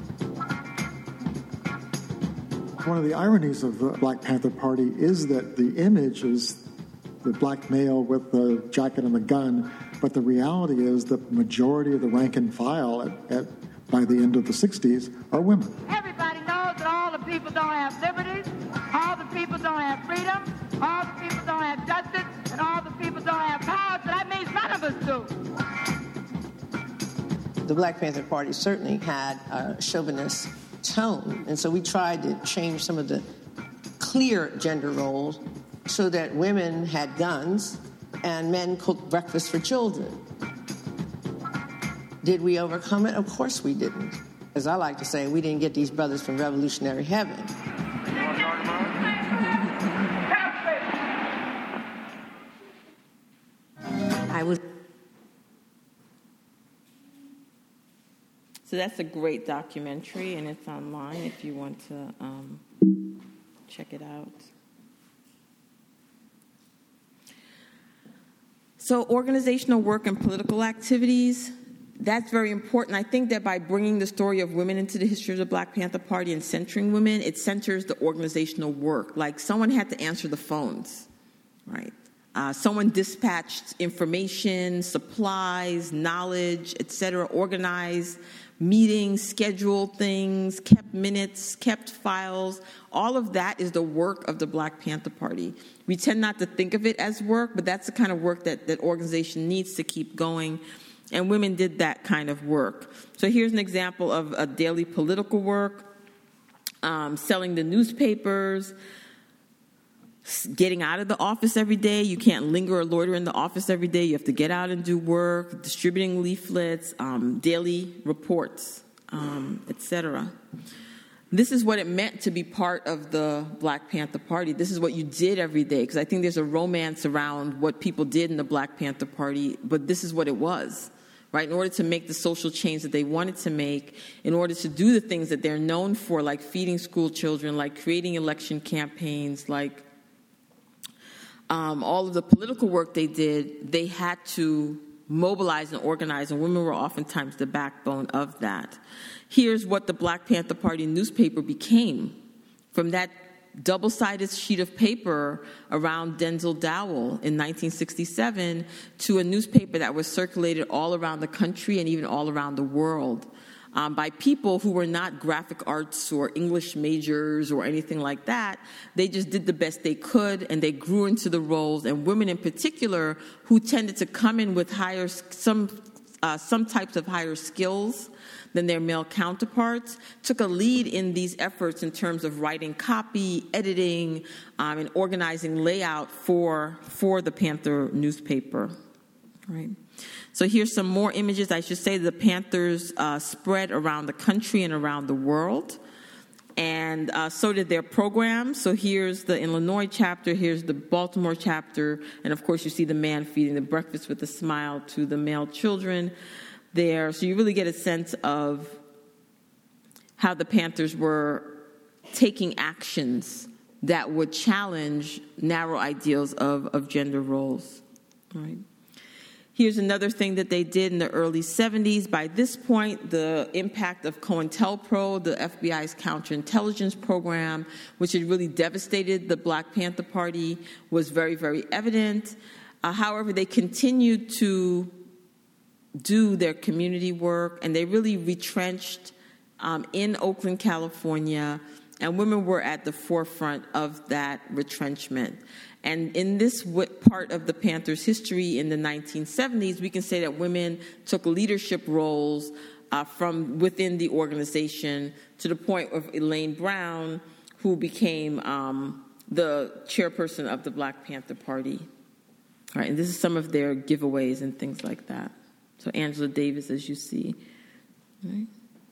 One of the ironies of the Black Panther Party is that the image is the black male with the jacket and the gun, but the reality is the majority of the rank and file at, at by the end of the sixties are women. Everybody knows that all the people don't have liberties, all the people don't have freedom, all the people don't have justice, and all the people don't have power, so that means none of us do. The Black Panther Party certainly had a chauvinist tone, and so we tried to change some of the clear gender roles so that women had guns and men cooked breakfast for children. Did we overcome it? Of course we didn't. As I like to say, we didn't get these brothers from revolutionary heaven. I was. So that's a great documentary, and it's online if you want to um, check it out. So organizational work and political activities, that's very important. I think that by bringing the story of women into the history of the Black Panther Party and centering women, it centers the organizational work. Like someone had to answer the phones, right? Uh, someone dispatched information, supplies, knowledge, et cetera, organized meetings, scheduled things, kept minutes, kept files. All of that is the work of the Black Panther Party. We tend not to think of it as work, but that's the kind of work that that organization needs to keep going. And women did that kind of work. So here's an example of a daily political work, um, selling the newspapers, getting out of the office every day. You can't linger or loiter in the office every day. You have to get out and do work, distributing leaflets, um, daily reports, um, et cetera. This is what it meant to be part of the Black Panther Party. This is what you did every day, because I think there's a romance around what people did in the Black Panther Party, but this is what it was, right? In order to make the social change that they wanted to make, in order to do the things that they're known for, like feeding school children, like creating election campaigns, like Um, all of the political work they did, they had to mobilize and organize, and women were oftentimes the backbone of that. Here's what the Black Panther Party newspaper became. From that double-sided sheet of paper around Denzel Dowell in nineteen sixty-seven to a newspaper that was circulated all around the country and even all around the world. Um, by people who were not graphic arts or English majors or anything like that. They just did the best they could, and they grew into the roles. And women in particular, who tended to come in with higher some uh, some types of higher skills than their male counterparts, took a lead in these efforts in terms of writing copy, editing, um, and organizing layout for for the Panther newspaper. Right. So here's some more images. I should say the Panthers uh, spread around the country and around the world, and uh, so did their programs. So here's the Illinois chapter, here's the Baltimore chapter, and of course you see the man feeding the breakfast with a smile to the male children there. So you really get a sense of how the Panthers were taking actions that would challenge narrow ideals of, of gender roles. All right. Here's another thing that they did in the early seventies. By this point, the impact of COINTELPRO, the F B I's counterintelligence program, which had really devastated the Black Panther Party, was very, very evident. Uh, however, they continued to do their community work, and they really retrenched um, in Oakland, California, and women were at the forefront of that retrenchment. And in this part of the Panthers' history in the nineteen seventies, we can say that women took leadership roles uh, from within the organization to the point of Elaine Brown, who became um, the chairperson of the Black Panther Party. All right, and this is some of their giveaways and things like that. So Angela Davis, as you see. All right.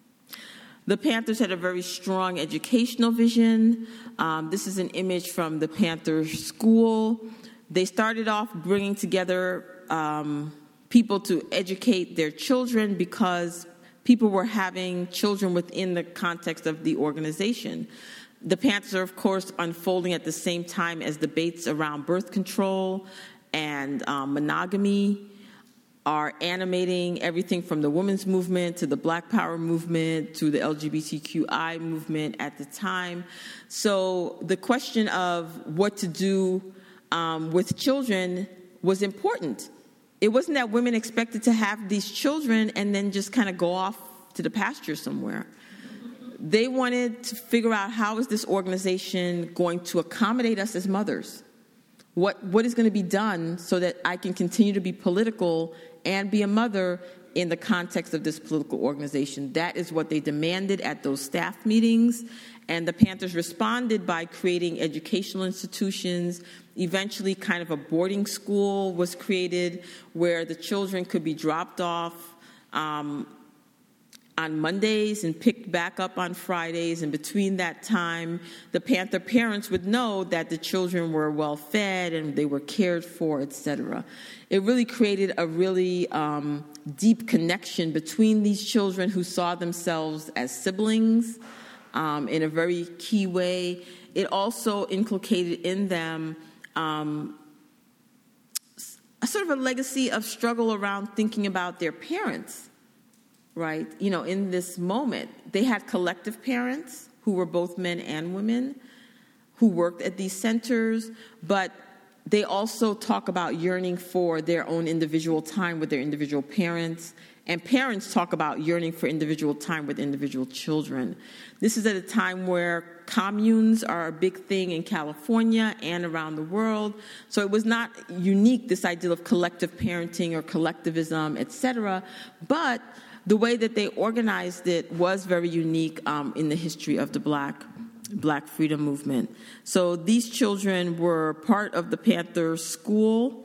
The Panthers had a very strong educational vision. Um, this is an image from the Panther School. They started off bringing together um, people to educate their children because people were having children within the context of the organization. The Panthers are, of course, unfolding at the same time as debates around birth control and um, monogamy are animating everything from the women's movement to the Black Power movement to the L G B T Q I movement at the time. So the question of what to do um, with children was important. It wasn't that women expected to have these children and then just kind of go off to the pasture somewhere. They wanted to figure out, how is this organization going to accommodate us as mothers? What what is going to be done so that I can continue to be political and be a mother in the context of this political organization? That is what they demanded at those staff meetings. And the Panthers responded by creating educational institutions. Eventually, kind of a boarding school was created where the children could be dropped off um, on Mondays and picked back up on Fridays. And between that time, the Panther parents would know that the children were well fed and they were cared for, et cetera. It really created a really um, deep connection between these children who saw themselves as siblings um, in a very key way. It also inculcated in them um, a sort of a legacy of struggle around thinking about their parents. Right, you know, in this moment, they had collective parents who were both men and women who worked at these centers, but they also talk about yearning for their own individual time with their individual parents, and parents talk about yearning for individual time with individual children. This is at a time where communes are a big thing in California and around the world. So it was not unique, this idea of collective parenting or collectivism, et cetera. But the way that they organized it was very unique um, in the history of the Black Black freedom movement. So these children were part of the Panther School,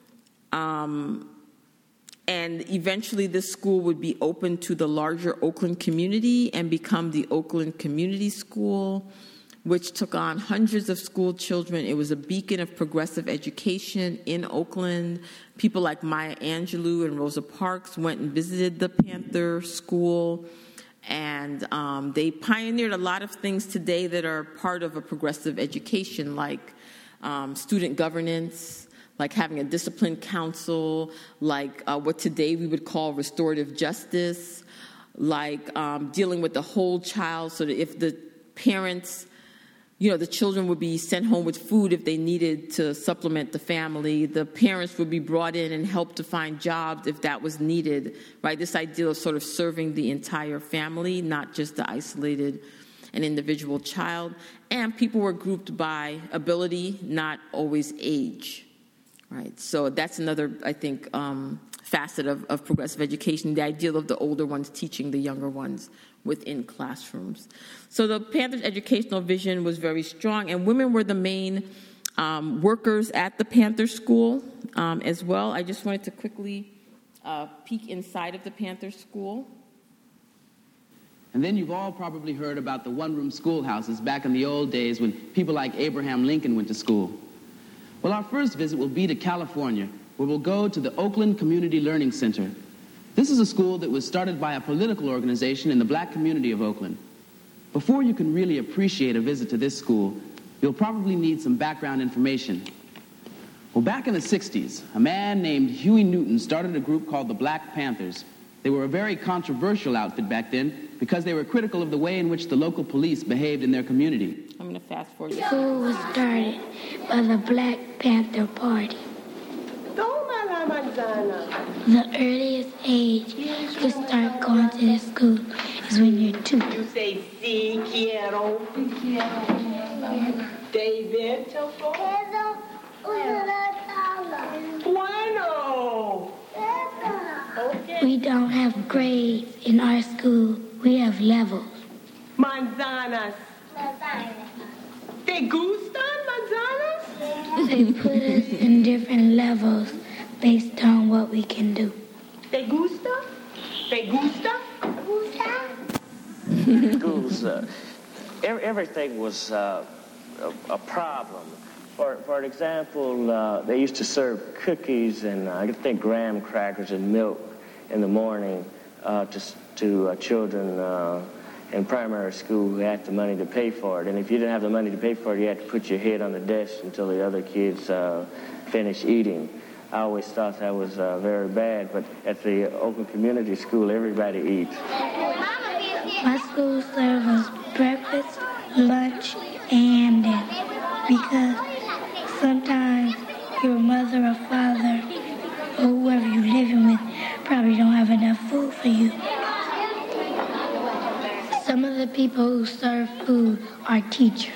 um, and eventually this school would be open to the larger Oakland community and become the Oakland Community School, which took on hundreds of school children. It was a beacon of progressive education in Oakland. People like Maya Angelou and Rosa Parks went and visited the Panther School. And um, they pioneered a lot of things today that are part of a progressive education, like um, student governance, like having a discipline council, like uh, what today we would call restorative justice, like um, dealing with the whole child, so that if the parents, you know, the children would be sent home with food if they needed to supplement the family. The parents would be brought in and helped to find jobs if that was needed, right? This idea of sort of serving the entire family, not just the isolated and individual child. And people were grouped by ability, not always age, right? So that's another, I think, um, facet of, of progressive education, the ideal of the older ones teaching the younger ones within classrooms. So the Panthers' educational vision was very strong, and women were the main um, workers at the Panther School um, as well. I just wanted to quickly uh, peek inside of the Panther School. And then you've all probably heard about the one-room schoolhouses back in the old days when people like Abraham Lincoln went to school. Well, our first visit will be to California, where we'll go to the Oakland Community Learning Center. This is a school that was started by a political organization in the Black community of Oakland. Before you can really appreciate a visit to this school, you'll probably need some background information. Well, back in the sixties, a man named Huey Newton started a group called the Black Panthers. They were a very controversial outfit back then because they were critical of the way in which the local police behaved in their community. I'm going to fast forward. The school was started by the Black Panther Party. The earliest age you start going to this school is when you're two. You say, si quiero. David. Bueno. We don't have grades in our school. We have levels. Manzanas. ¿Te gustan manzanas? They put us in different levels based on what we can do. ¿Te gusta? ¿Te gusta? Schools, uh, every, everything was uh, a, a problem. For, for example, uh, they used to serve cookies and uh, I think graham crackers and milk in the morning uh, to, to uh, children uh, in primary school who had the money to pay for it. And if you didn't have the money to pay for it, you had to put your head on the desk until the other kids uh, finished eating. I always thought that was uh, very bad, but at the Oakland Community School, everybody eats. My school serves us breakfast, lunch, and dinner because sometimes your mother or father or whoever you're living with probably don't have enough food for you. Some of the people who serve food are teachers.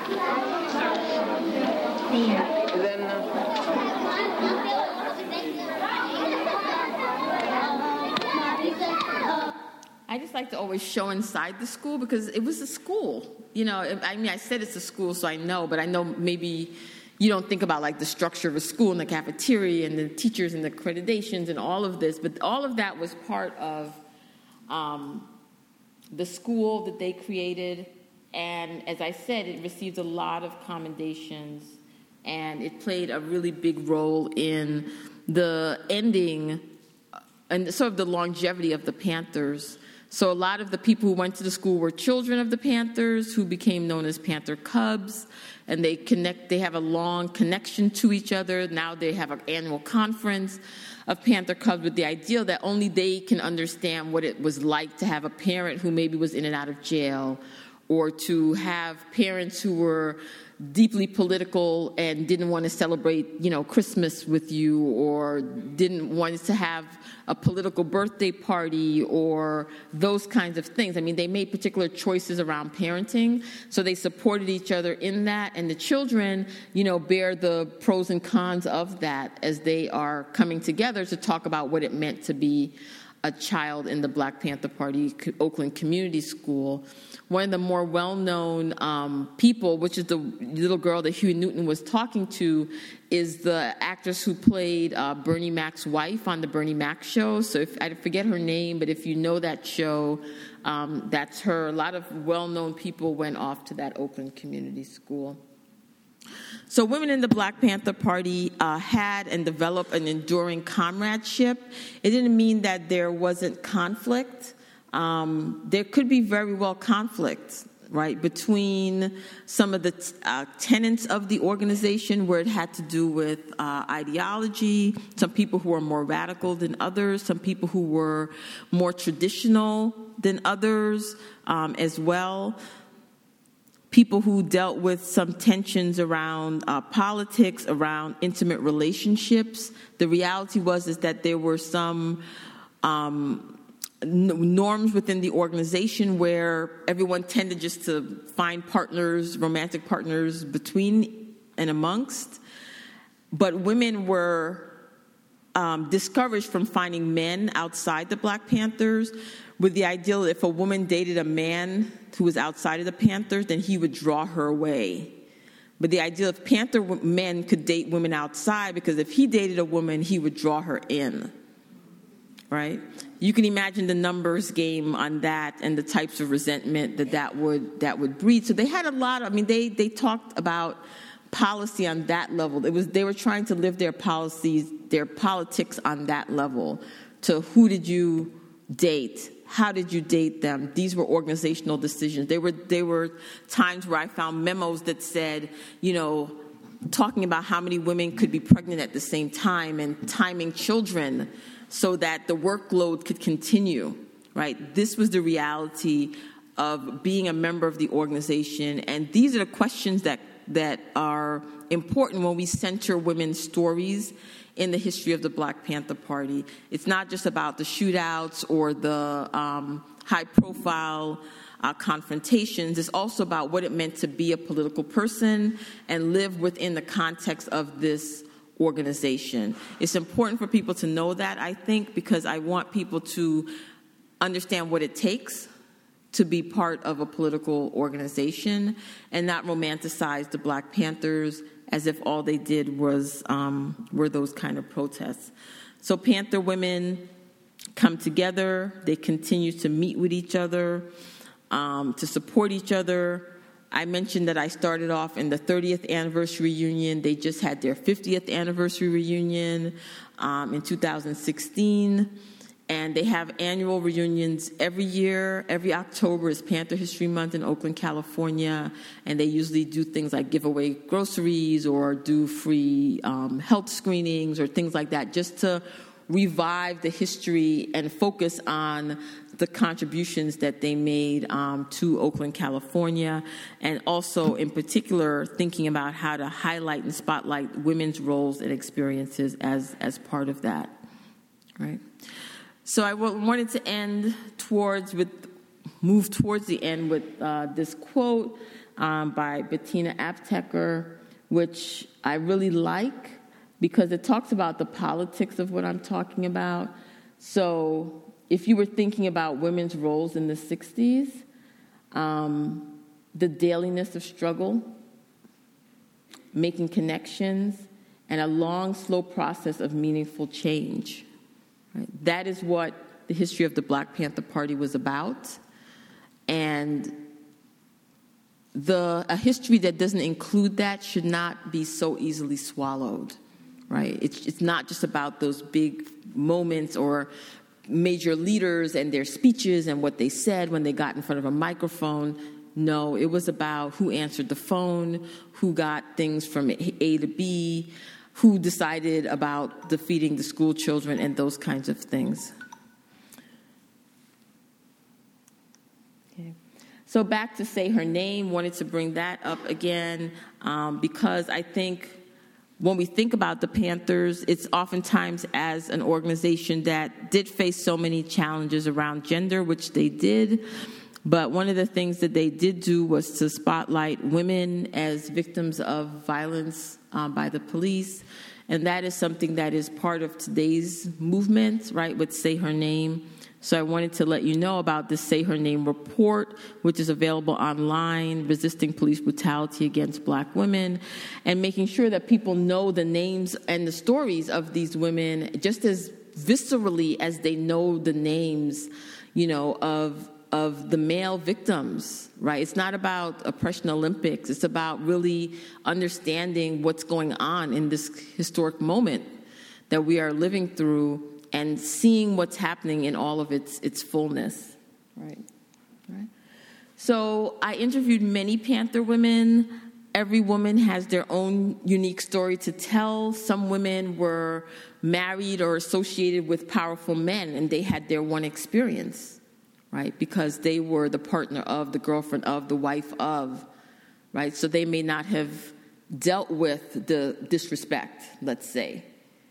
Yeah. I just like to always show inside the school because it was a school. You know, I mean, I said it's a school, so I know, but I know maybe you don't think about like the structure of a school and the cafeteria and the teachers and the accreditations and all of this, but all of that was part of um, the school that they created. And as I said, it received a lot of commendations, and it played a really big role in the ending and sort of the longevity of the Panthers. So a lot of the people who went to the school were children of the Panthers who became known as Panther Cubs, and they connect. They have a long connection to each other. Now they have an annual conference of Panther Cubs with the idea that only they can understand what it was like to have a parent who maybe was in and out of jail, or to have parents who were deeply political and didn't want to celebrate, you know, Christmas with you, or didn't want to have a political birthday party, or those kinds of things. I mean, they made particular choices around parenting, so they supported each other in that, and the children, you know, bear the pros and cons of that as they are coming together to talk about what it meant to be a child in the Black Panther Party Oakland Community School. One of the more well-known um, people, which is the little girl that Huey Newton was talking to, is the actress who played uh, Bernie Mac's wife on the Bernie Mac show. So if I forget her name, but if you know that show, um, that's her. A lot of well-known people went off to that Oakland Community School. So women in the Black Panther Party uh, had and developed an enduring comradeship. It didn't mean that there wasn't conflict. Um, there could be very well conflict, right, between some of the t- uh, tenets of the organization where it had to do with uh, ideology, some people who were more radical than others, some people who were more traditional than others um, as well. People who dealt with some tensions around uh, politics, around intimate relationships. The reality was is that there were some um, n- norms within the organization where everyone tended just to find partners, romantic partners between and amongst. But women were um, discouraged from finding men outside the Black Panthers, with the ideal that if a woman dated a man who was outside of the Panthers, then he would draw her away. But the idea of Panther men could date women outside, because if he dated a woman, he would draw her in, right? You can imagine the numbers game on that and the types of resentment that that would that would breed. So they had a lot of, I mean, they they talked about policy on that level. It was they were trying to live their policies, their politics on that level. To who did you date? How did you date them? These were organizational decisions. They were they were times where I found memos that said, you know, talking about how many women could be pregnant at the same time and timing children so that the workload could continue, right? This was the reality of being a member of the organization. And these are the questions that that are important when we center women's stories in the history of the Black Panther Party. It's not just about the shootouts or the um, high-profile uh, confrontations. It's also about what it meant to be a political person and live within the context of this organization. It's important for people to know that, I think, because I want people to understand what it takes to be part of a political organization and not romanticize the Black Panthers as if all they did was um, were those kind of protests. So Panther women come together. They continue to meet with each other, um, to support each other. I mentioned that I started off in the thirtieth anniversary reunion. They just had their fiftieth anniversary reunion um, in two thousand sixteen. And they have annual reunions every year. Every October is Panther History Month in Oakland, California. And they usually do things like give away groceries or do free um, health screenings or things like that, just to revive the history and focus on the contributions that they made um, to Oakland, California. And also, in particular, thinking about how to highlight and spotlight women's roles and experiences as, as part of that, right? So I wanted to end towards, with, move towards the end with uh, this quote um, by Bettina Apteker, which I really like because it talks about the politics of what I'm talking about. So if you were thinking about women's roles in the sixties, um, the dailiness of struggle, making connections, and a long, slow process of meaningful change. Right? That is what the history of the Black Panther Party was about. And the a history that doesn't include that should not be so easily swallowed, right? It's, it's not just about those big moments or major leaders and their speeches and what they said when they got in front of a microphone. No, it was about who answered the phone, who got things from A to B, who decided about defeating the school children and those kinds of things. Okay. So back to Say Her Name, wanted to bring that up again. um, because I think when we think about the Panthers, it's oftentimes as an organization that did face so many challenges around gender, which they did. But one of the things that they did do was to spotlight women as victims of violence um, by the police. And that is something that is part of today's movement, right, with Say Her Name. So I wanted to let you know about the Say Her Name report, which is available online, Resisting Police Brutality Against Black Women, and making sure that people know the names and the stories of these women just as viscerally as they know the names, you know, of of the male victims, right? It's not about Oppression Olympics. It's about really understanding what's going on in this historic moment that we are living through and seeing what's happening in all of its its fullness, right? Right. So I interviewed many Panther women. Every woman has their own unique story to tell. Some women were married or associated with powerful men, and they had their one experience, right? Because they were the partner of, the girlfriend of, the wife of, right? So they may not have dealt with the disrespect, let's say.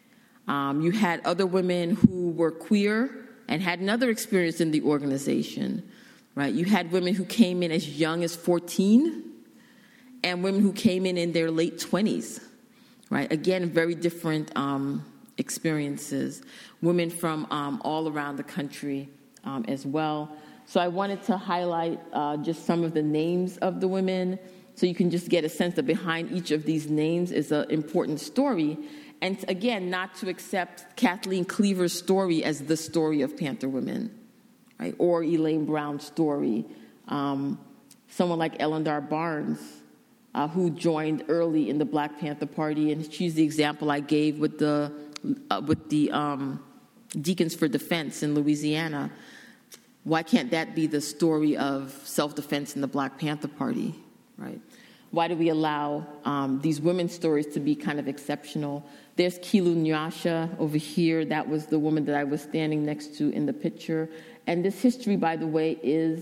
Um, you had other women who were queer and had another experience in the organization, right? You had women who came in as young as fourteen and women who came in in their late twenties, right? Again, very different um, experiences. Women from um, all around the country um, as well. So I wanted to highlight uh, just some of the names of the women so you can just get a sense that behind each of these names is an important story. And again, not to accept Kathleen Cleaver's story as the story of Panther women, right? Or Elaine Brown's story. Um, someone like Ellendar Barnes, uh, who joined early in the Black Panther Party, and she's the example I gave with the uh, with the um, Deacons for Defense in Louisiana. Why can't that be the story of self-defense in the Black Panther Party, right? Why do we allow um, these women's stories to be kind of exceptional? There's Kilu Nyasha over here. That was the woman that I was standing next to in the picture. And this history, by the way, is,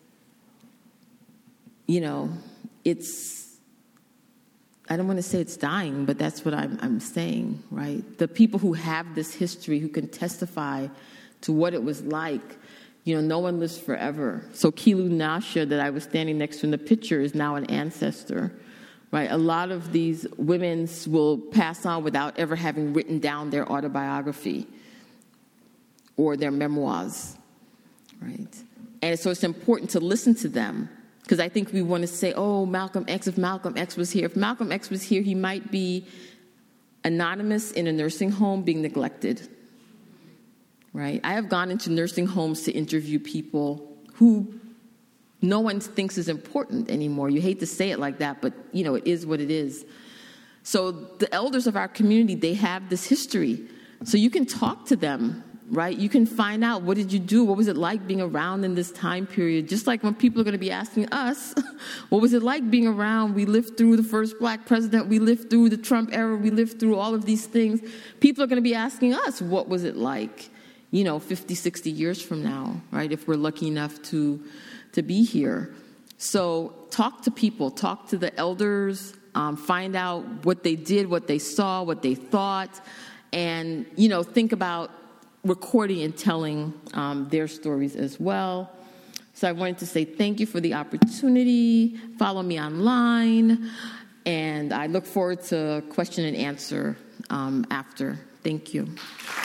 you know, it's, I don't want to say it's dying, but that's what I'm, I'm saying, right? The people who have this history, who can testify to what it was like, you know, no one lives forever. So Kilu Nyasha that I was standing next to in the picture is now an ancestor, right? A lot of these women will pass on without ever having written down their autobiography or their memoirs, right? And so it's important to listen to them, because I think we want to say, oh, Malcolm X, if Malcolm X was here. If Malcolm X was here, he might be anonymous in a nursing home being neglected. Right? I have gone into nursing homes to interview people who no one thinks is important anymore. You hate to say it like that, but, you know, it is what it is. So the elders of our community, they have this history. So you can talk to them, right? You can find out, what did you do? What was it like being around in this time period? Just like when people are going to be asking us, what was it like being around? We lived through the first black president. We lived through the Trump era. We lived through all of these things. People are going to be asking us, what was it like? You know, fifty, sixty years from now, right, if we're lucky enough to to be here. So talk to people, talk to the elders, um, find out what they did, what they saw, what they thought, and, you know, think about recording and telling um, their stories as well. So I wanted to say thank you for the opportunity. Follow me online, and I look forward to question and answer um, after. Thank you.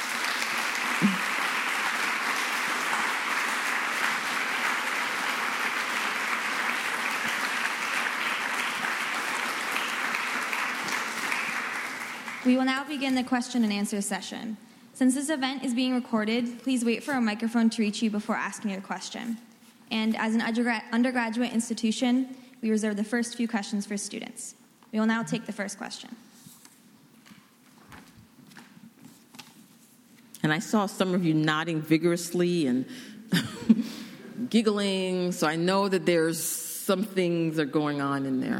We will now begin the question and answer session. Since this event is being recorded, please wait for a microphone to reach you before asking your question. And as an undergraduate institution, we reserve the first few questions for students. We will now take the first question. And I saw some of you nodding vigorously and giggling, so I know that there's some things are going on in there.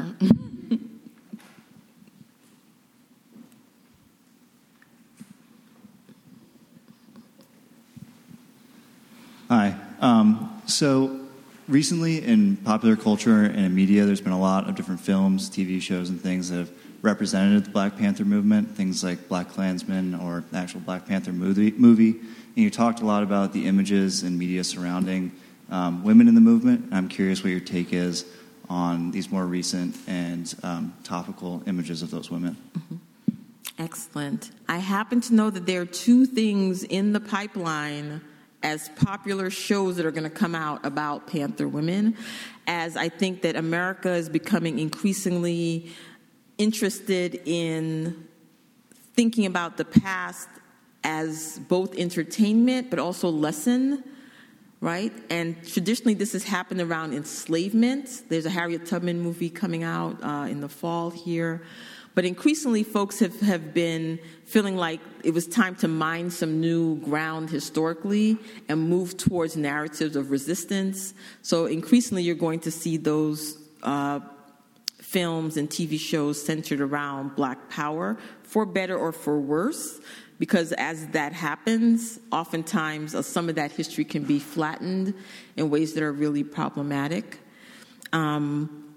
Hi. Um, so recently in popular culture and in media, there's been a lot of different films, T V shows, and things that have represented the Black Panther movement, things like Black Klansman or the actual Black Panther movie. movie. And you talked a lot about the images and media surrounding um, women in the movement. I'm curious what your take is on these more recent and um, topical images of those women. Mm-hmm. Excellent. I happen to know that there are two things in the pipeline as popular shows that are going to come out about Panther women, as I think that America is becoming increasingly interested in thinking about the past as both entertainment but also lesson, right? And traditionally this has happened around enslavement. There's a Harriet Tubman movie coming out uh, in the fall here. But increasingly, folks have, have been feeling like it was time to mine some new ground historically and move towards narratives of resistance. So increasingly, you're going to see those uh, films and T V shows centered around Black power, for better or for worse, because as that happens, oftentimes uh, some of that history can be flattened in ways that are really problematic. Um,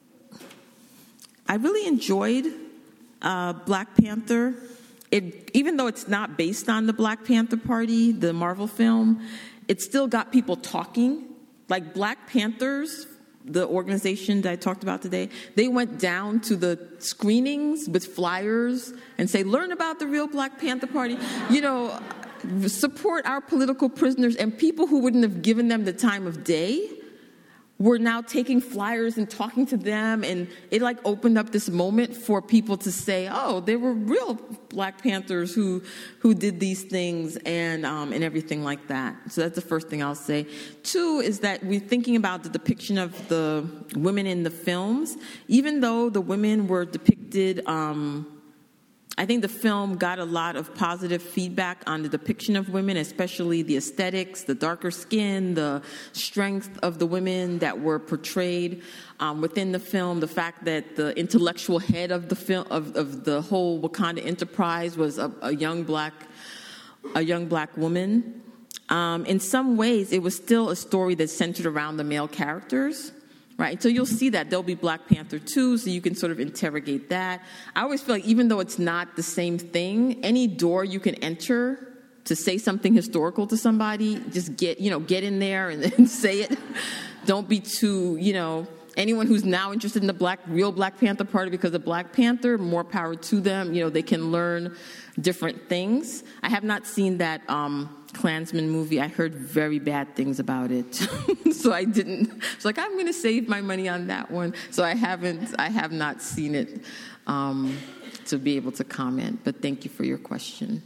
I really enjoyed Uh, Black Panther. It, even though it's not based on the Black Panther Party, the Marvel film, it still got people talking. Like Black Panthers, the organization that I talked about today, they went down to the screenings with flyers and say, learn about the real Black Panther Party. You know, support our political prisoners. And people who wouldn't have given them the time of day were now taking flyers and talking to them, and it like opened up this moment for people to say, oh, there were real Black Panthers who who did these things and um, and everything like that. So that's the first thing I'll say. Two is that we're thinking about the depiction of the women in the films. Even though the women were depicted, um, I think the film got a lot of positive feedback on the depiction of women, especially the aesthetics, the darker skin, the strength of the women that were portrayed um, within the film. The fact that the intellectual head of the film of, of the whole Wakanda enterprise was a, a young black, a young black woman. Um, in some ways, it was still a story that centered around the male characters. Right, so you'll see that there'll be Black Panther two, so you can sort of interrogate that. I always feel like even though it's not the same thing, any door you can enter to say something historical to somebody, just get, you know, get in there and, and say it. Don't be too, you know, anyone who's now interested in the black, real Black Panther Party because of Black Panther, more power to them. You know, they can learn different things. I have not seen that um, Klansman movie. I heard very bad things about it. So I didn't, it's like, I'm going to save my money on that one. So I haven't, I have not seen it um, to be able to comment. But thank you for your question.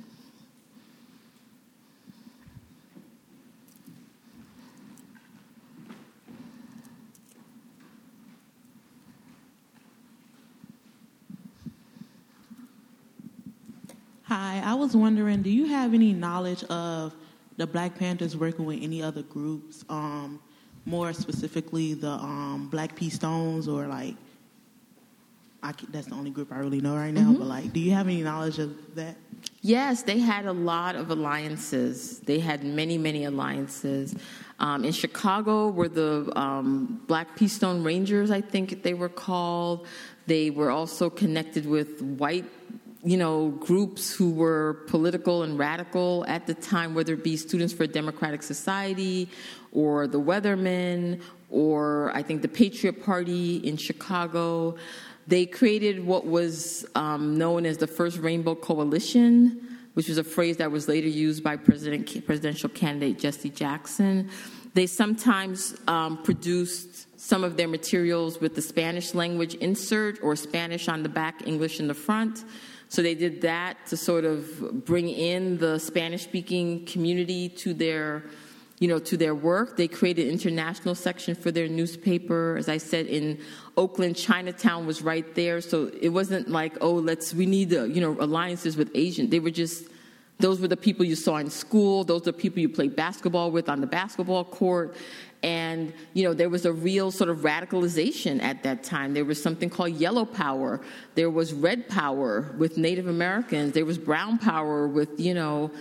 Hi, I was wondering, do you have any knowledge of the Black Panthers working with any other groups, um, more specifically the um, Black P. Stones, or like, I can, that's the only group I really know right now, mm-hmm. but like, do you have any knowledge of that? Yes, they had a lot of alliances. They had many, many alliances. Um, in Chicago were the um, Black P. Stone Rangers, I think they were called. They were also connected with white you know, groups who were political and radical at the time, whether it be Students for a Democratic Society or the Weathermen or I think the Patriot Party in Chicago. They created what was um, known as the First Rainbow Coalition, which was a phrase that was later used by President, presidential candidate Jesse Jackson. They sometimes um, produced some of their materials with the Spanish language insert or Spanish on the back, English in the front. So they did that to sort of bring in the Spanish-speaking community to their, you know, to their work. They created an international section for their newspaper. As I said, in Oakland, Chinatown was right there. So it wasn't like, oh, let's, we need, uh, you know, alliances with Asian. They were just, those were the people you saw in school. Those are the people you played basketball with on the basketball court. And, you know, there was a real sort of radicalization at that time. There was something called yellow power. There was red power with Native Americans. There was brown power with, you know,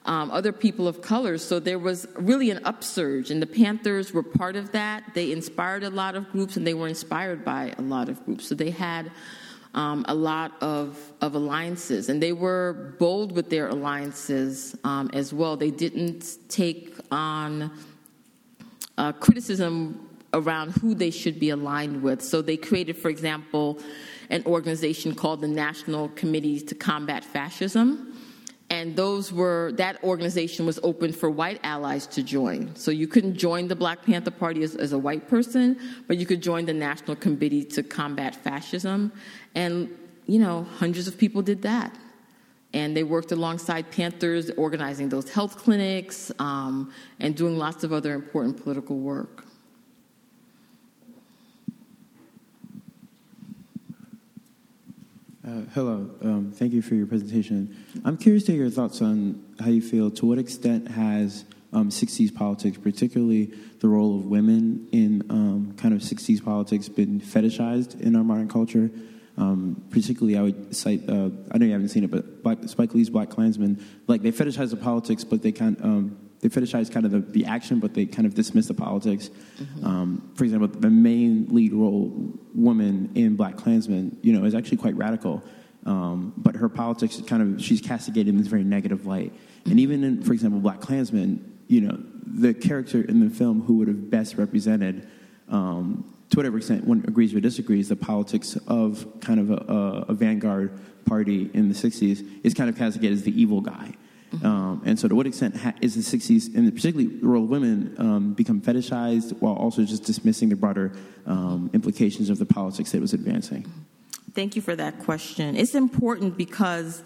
um, other people of color. So there was really an upsurge, and the Panthers were part of that. They inspired a lot of groups, and they were inspired by a lot of groups. So they had um, a lot of, of alliances, and they were bold with their alliances um, as well. They didn't take on uh, criticism around who they should be aligned with. So they created, for example, an organization called the National Committee to Combat Fascism. And those were, that organization was open for white allies to join. So you couldn't join the Black Panther Party as, as a white person, but you could join the National Committee to Combat Fascism. And, you know, hundreds of people did that. And they worked alongside Panthers, organizing those health clinics um, and doing lots of other important political work. Uh, hello. Um, thank you for your presentation. I'm curious to hear your thoughts on how you feel, to what extent has um, sixties politics, particularly the role of women in um, kind of sixties politics, been fetishized in our modern culture? Um, particularly, I would cite, uh, I know you haven't seen it, but Black, Spike Lee's Black Klansman, like they fetishize the politics, but they kind um, they fetishize kind of the, the action, but they kind of dismiss the politics. Mm-hmm. Um, for example, the main lead role woman in Black Klansman, you know, is actually quite radical. Um, but her politics is kind of, she's castigated in this very negative light. Mm-hmm. And even in, for example, Black Klansman, you know, the character in the film who would have best represented, um, to whatever extent one agrees or disagrees, the politics of kind of a, a vanguard party in the sixties is kind of castigated as the evil guy. Mm-hmm. Um, and so to what extent ha- is the sixties, and particularly the role of women, um, become fetishized while also just dismissing the broader um, implications of the politics that it was advancing? Thank you for that question. It's important because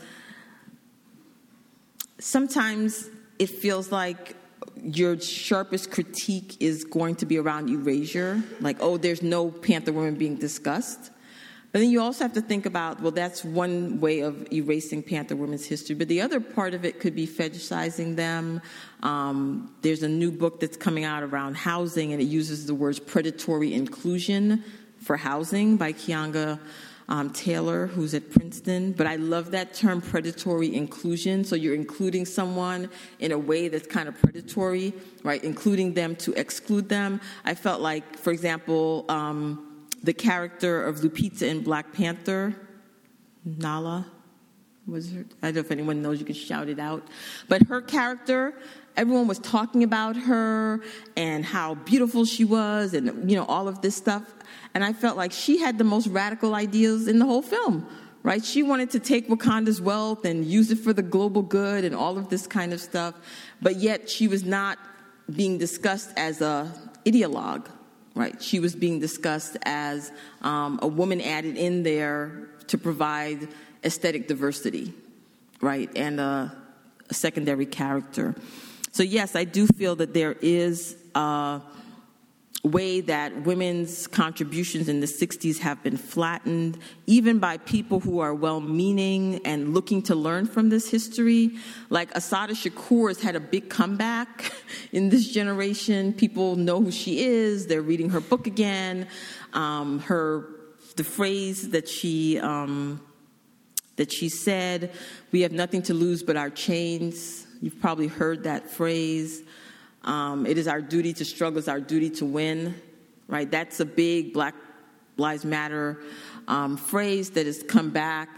sometimes it feels like your sharpest critique is going to be around erasure, like, oh, there's no Panther women being discussed. But then you also have to think about, well, that's one way of erasing Panther women's history. But the other part of it could be fetishizing them. Um, there's a new book that's coming out around housing, and it uses the words predatory inclusion for housing by Keeanga um, Taylor, who's at Princeton. But I love that term, predatory inclusion. So you're including someone in a way that's kind of predatory, right? Including them to exclude them. I felt like, for example, um, the character of Lupita in Black Panther, Nala, was her? I don't know if anyone knows, you can shout it out. But her character, everyone was talking about her and how beautiful she was and, you know, all of this stuff. And I felt like she had the most radical ideas in the whole film, right? She wanted to take Wakanda's wealth and use it for the global good and all of this kind of stuff. But yet she was not being discussed as a ideologue. Right, she was being discussed as um, a woman added in there to provide aesthetic diversity, right, and a, a secondary character. So yes, I do feel that there is a way that women's contributions in the sixties have been flattened, even by people who are well-meaning and looking to learn from this history. Like Assata Shakur has had a big comeback in this generation. People know who she is. They're reading her book again. Um, her, the phrase that she um, that she said, "We have nothing to lose but our chains." You've probably heard that phrase. Um, it is our duty to struggle, it's our duty to win, right? That's a big Black Lives Matter um, phrase that has come back.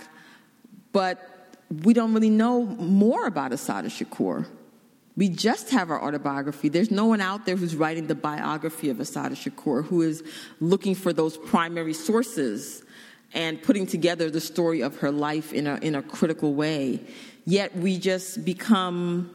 But we don't really know more about Assata Shakur. We just have our autobiography. There's no one out there who's writing the biography of Assata Shakur who is looking for those primary sources and putting together the story of her life in a, in a critical way. Yet we just become,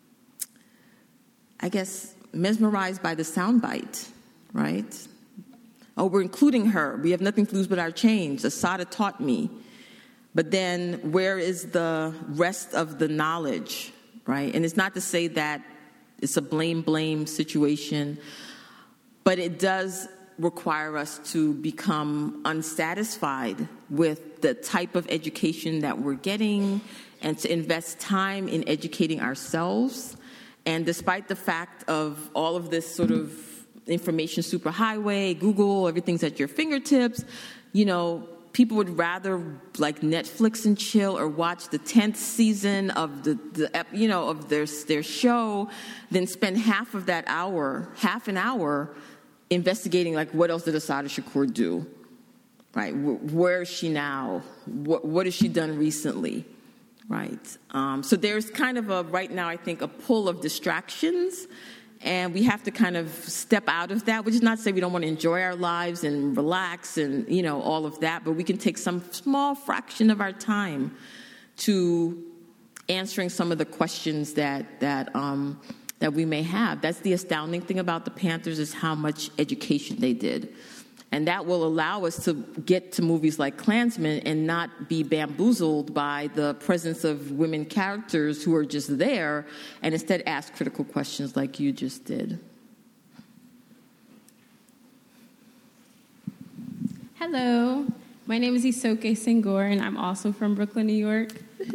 I guess, mesmerized by the soundbite, right? Oh, we're including her. We have nothing to lose but our chains. Assata taught me. But then where is the rest of the knowledge, right? And it's not to say that it's a blame-blame situation, but it does require us to become unsatisfied with the type of education that we're getting and to invest time in educating ourselves. And despite the fact of all of this sort of information superhighway, Google, everything's at your fingertips, you know, people would rather like Netflix and chill or watch the tenth season of the, the you know of their their show than spend half of that hour, half an hour, investigating like what else did Assata Shakur do, right? Where is she now? What what has she done recently, right? Um, so there's kind of a right now I think a pull of distractions. And we have to kind of step out of that, which is not to say we don't want to enjoy our lives and relax and, you know, all of that, but we can take some small fraction of our time to answering some of the questions that that um, that we may have. That's the astounding thing about the Panthers is how much education they did. And that will allow us to get to movies like Klansman and not be bamboozled by the presence of women characters who are just there and instead ask critical questions like you just did. Hello, my name is Isoke Senghor, and I'm also from Brooklyn, New York.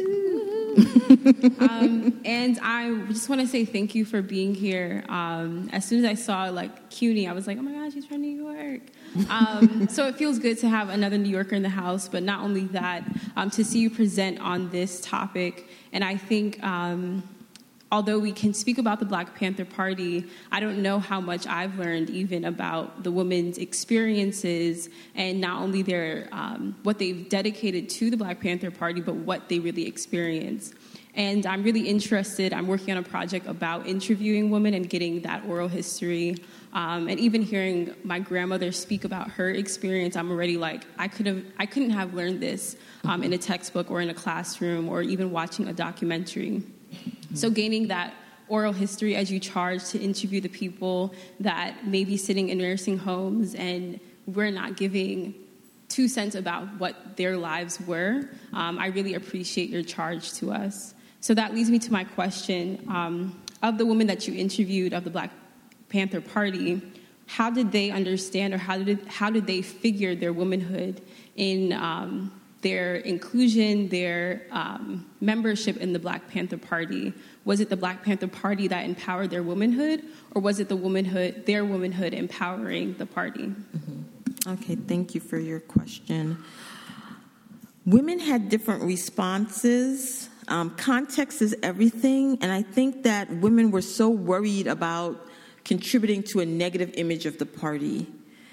um, and I just want to say thank you for being here. Um, as soon as I saw like CUNY, I was like, oh my gosh, she's from New York. Um, so it feels good to have another New Yorker in the house, but not only that, um, to see you present on this topic. And I think um, although we can speak about the Black Panther Party, I don't know how much I've learned even about the women's experiences and not only their um, what they've dedicated to the Black Panther Party, but what they really experienced. And I'm really interested. I'm working on a project about interviewing women and getting that oral history. Um, and even hearing my grandmother speak about her experience, I'm already like, I could have, I couldn't have learned this um, in a textbook or in a classroom or even watching a documentary. So gaining that oral history as you charge to interview the people that may be sitting in nursing homes and we're not giving two cents about what their lives were, um, I really appreciate your charge to us. So that leads me to my question. Um, of the women that you interviewed of the Black Panther Party, how did they understand or how did how did they figure their womanhood in um, their inclusion, their um, membership in the Black Panther Party? Was it the Black Panther Party that empowered their womanhood, or was it the womanhood, their womanhood empowering the party? Mm-hmm. Okay, thank you for your question. Women had different responses. Um, context is everything, and I think that women were so worried about contributing to a negative image of the party.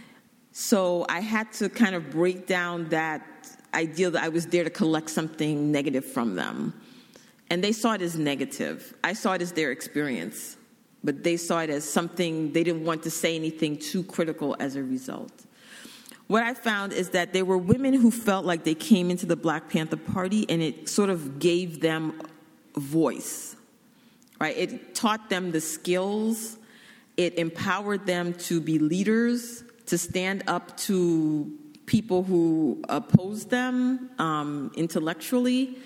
So I had to kind of break down that idea that I was there to collect something negative from them. And they saw it as negative. I saw it as their experience, but they saw it as something they didn't want to say anything too critical as a result. What I found is that there were women who felt like they came into the Black Panther Party and it sort of gave them a voice, right? It taught them the skills. It empowered them to be leaders, to stand up to people who opposed them um, intellectually.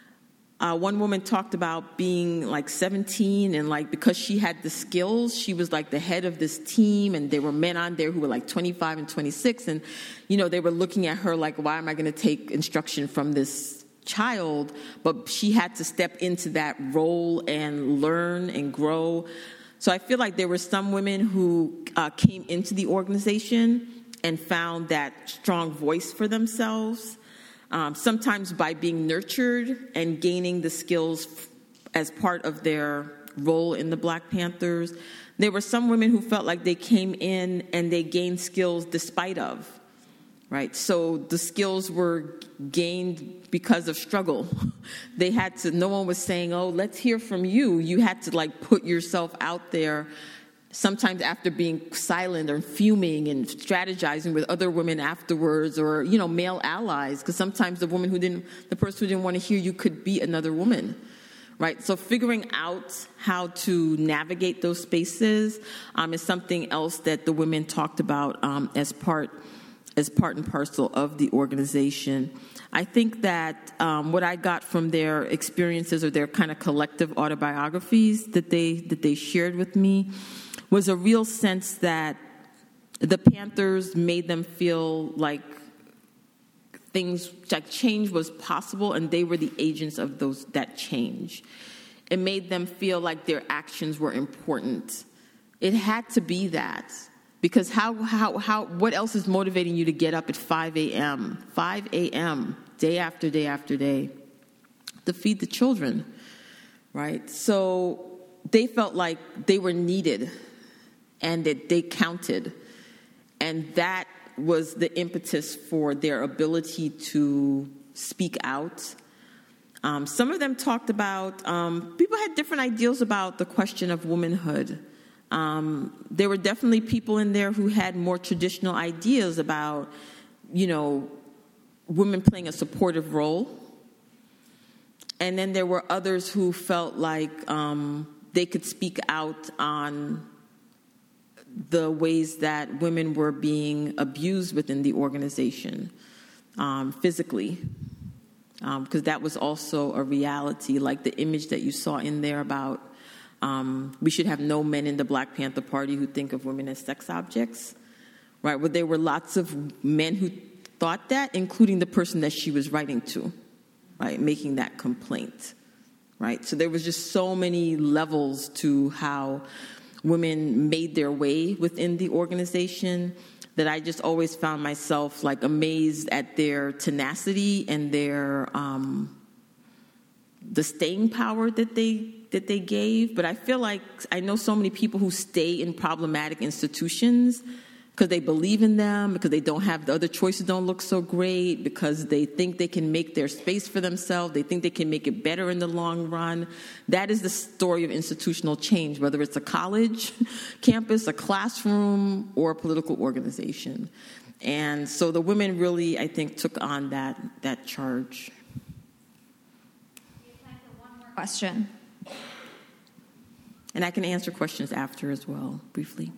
Uh, one woman talked about being like seventeen and like because she had the skills, she was like the head of this team and there were men on there who were like twenty-five and twenty-six and, you know, they were looking at her like, why am I going to take instruction from this child? But she had to step into that role and learn and grow. So I feel like there were some women who uh, came into the organization and found that strong voice for themselves. Um, sometimes by being nurtured and gaining the skills f- as part of their role in the Black Panthers. There were some women who felt like they came in and they gained skills despite of, right? So the skills were gained because of struggle. They had to, no one was saying, oh, let's hear from you. You had to like put yourself out there, sometimes after being silent or fuming and strategizing with other women afterwards or, you know, male allies, because sometimes the woman who didn't, the person who didn't want to hear you could be another woman, right? So figuring out how to navigate those spaces um, is something else that the women talked about um, as part as part and parcel of the organization. I think that um, what I got from their experiences or their kind of collective autobiographies that they that they shared with me was a real sense that the Panthers made them feel like things, like change was possible, and they were the agents of those that change. It made them feel like their actions were important. It had to be that. Because how, how, how, what else is motivating you to get up at five a.m., five a.m., day after day after day, to feed the children, right? So they felt like they were needed and that they counted. And that was the impetus for their ability to speak out. Um, some of them talked about, um, people had different ideals about the question of womanhood. Um, there were definitely people in there who had more traditional ideas about, you know, women playing a supportive role. And then there were others who felt like um, they could speak out on the ways that women were being abused within the organization, um, physically, because um, that was also a reality, like the image that you saw in there about Um, we should have no men in the Black Panther Party who think of women as sex objects, right? Well, there were lots of men who thought that, including the person that she was writing to, right, making that complaint, right? So there was just so many levels to how women made their way within the organization that I just always found myself like amazed at their tenacity and their um, the staying power that they that they gave. But I feel like I know so many people who stay in problematic institutions because they believe in them, because they don't have the other choices don't look so great, because they think they can make their space for themselves, they think they can make it better in the long run. That is the story of institutional change, whether it's a college campus, a classroom, or a political organization. And so the women really, I think, took on that that charge. Question. And I can answer questions after as well, briefly.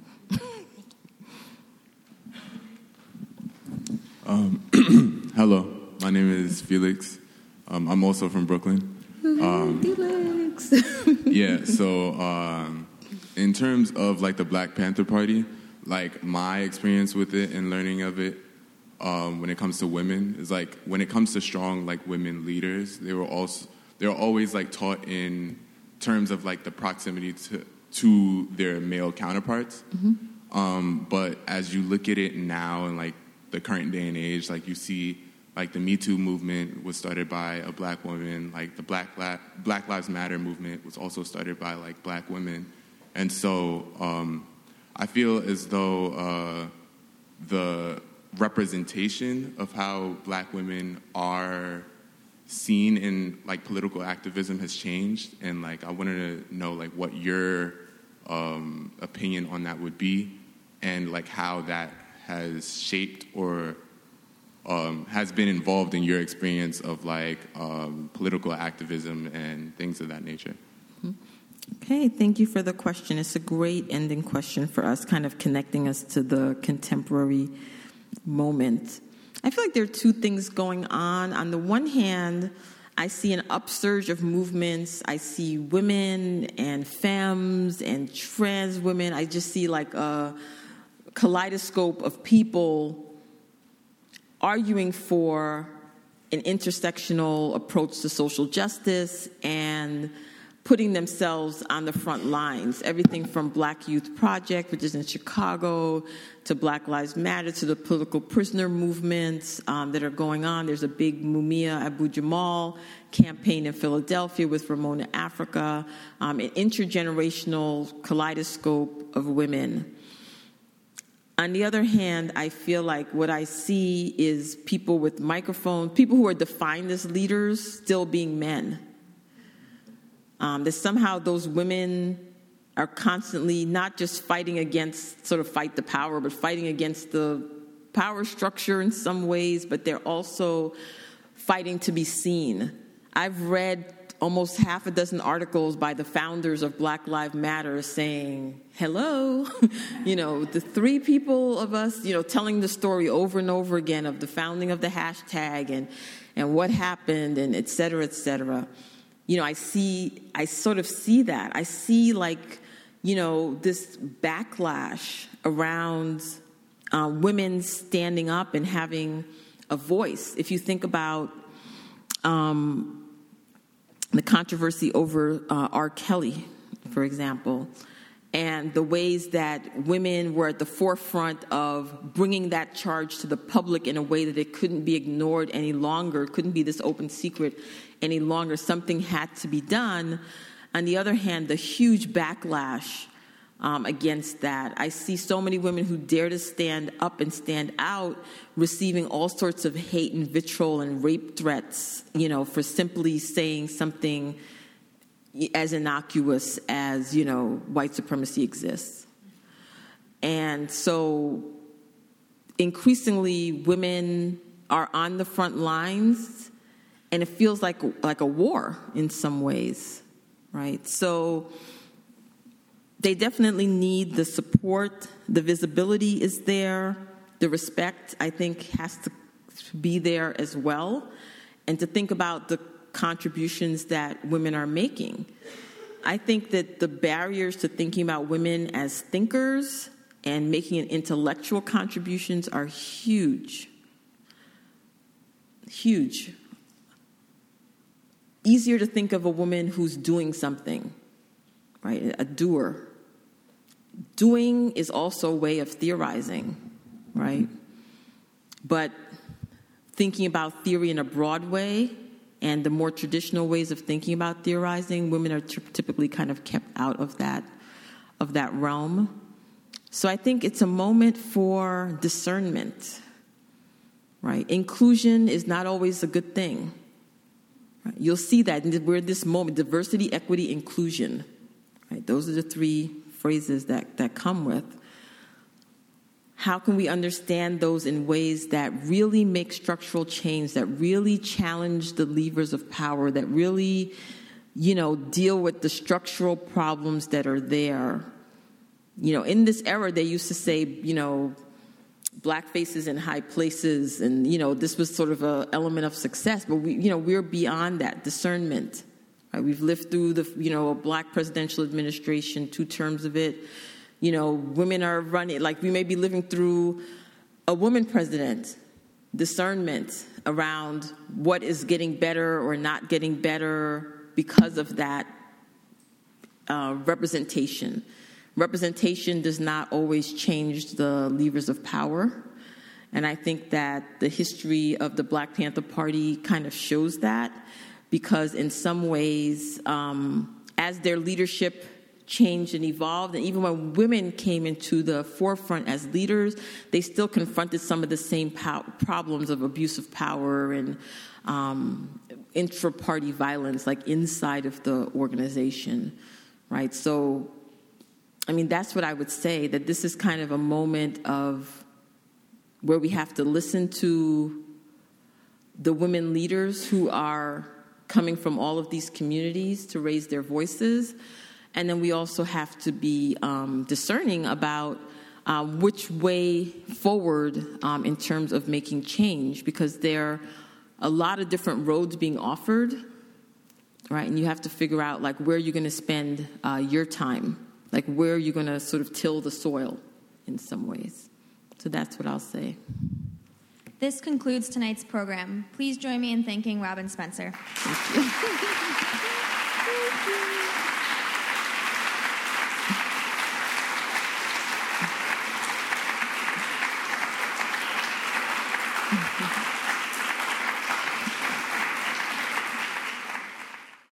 um, hello, my name is Felix. Um, I'm also from Brooklyn. Um, Felix. yeah, so um, in terms of like the Black Panther Party, like my experience with it and learning of it, um, when it comes to women, is like when it comes to strong like women leaders, they were also they're always like taught in terms of like the proximity to to their male counterparts. Mm-hmm. Um, but as you look at it now in like the current day and age, like you see like the Me Too movement was started by a black woman, like the Black La- Black Lives Matter movement was also started by like black women. And so um, I feel as though uh, the representation of how black women are seen in like political activism has changed, and like I wanted to know like what your um, opinion on that would be, and like how that has shaped or um, has been involved in your experience of like um, political activism and things of that nature. Okay, thank you for the question. It's a great ending question for us, kind of connecting us to the contemporary moment. I feel like there are two things going on. On the one hand, I see an upsurge of movements. I see women and femmes and trans women. I just see like a kaleidoscope of people arguing for an intersectional approach to social justice and putting themselves on the front lines. Everything from Black Youth Project, which is in Chicago, to Black Lives Matter, to the political prisoner movements um, that are going on. There's a big Mumia Abu-Jamal campaign in Philadelphia with Ramona Africa, um, an intergenerational kaleidoscope of women. On the other hand, I feel like what I see is people with microphones, people who are defined as leaders, still being men. Um, that somehow those women are constantly not just fighting against, sort of fight the power, but fighting against the power structure in some ways, but they're also fighting to be seen. I've read almost half a dozen articles by the founders of Black Lives Matter saying, hello, you know, the three people of us, you know, telling the story over and over again of the founding of the hashtag and, and what happened and et cetera, et cetera. You know, I see, I sort of see that. I see, like, you know, this backlash around uh, women standing up and having a voice. If you think about um, the controversy over uh, R. Kelly, for example, and the ways that women were at the forefront of bringing that charge to the public in a way that it couldn't be ignored any longer, it couldn't be this open secret any longer. Something had to be done. On the other hand, the huge backlash um, against that. I see so many women who dare to stand up and stand out receiving all sorts of hate and vitriol and rape threats, you know, for simply saying something as innocuous as, you know, white supremacy exists. And so increasingly women are on the front lines, and it feels like like a war in some ways, right? So they definitely need the support. The visibility is there. The respect, I think, has to be there as well. And to think about the contributions that women are making. I think that the barriers to thinking about women as thinkers and making an intellectual contributions are huge. Huge. Easier to think of a woman who's doing something, right? A doer. Doing is also a way of theorizing, right? But thinking about theory in a broad way and the more traditional ways of thinking about theorizing, women are t- typically kind of kept out of that, of that realm. So I think it's a moment for discernment, right? Inclusion is not always a good thing. Right? You'll see that we're in this moment: diversity, equity, inclusion. Right? Those are the three phrases that, that come with. How can we understand those in ways that really make structural change, that really challenge the levers of power, that really, you know, deal with the structural problems that are there? You know, in this era, they used to say, you know, black faces in high places, and, you know, this was sort of an element of success. But, we, you know, we're beyond that. Discernment. Right? We've lived through the, you know, a black presidential administration, two terms of it. You know, women are running, like we may be living through a woman president. Discernment around what is getting better or not getting better because of that uh, representation. Representation does not always change the levers of power. And I think that the history of the Black Panther Party kind of shows that, because in some ways, um, as their leadership changed and evolved, and even when women came into the forefront as leaders, they still confronted some of the same pow- problems of abuse of power and um, intra-party violence, like inside of the organization, right? So, I mean, that's what I would say, that this is kind of a moment of where we have to listen to the women leaders who are coming from all of these communities to raise their voices. And then we also have to be um, discerning about um, which way forward um, in terms of making change, because there are a lot of different roads being offered, right? And you have to figure out, like, where you're going to spend uh, your time, like where you're going to sort of till the soil in some ways. So that's what I'll say. This concludes tonight's program. Please join me in thanking Robin Spencer. Thank you. Thank you.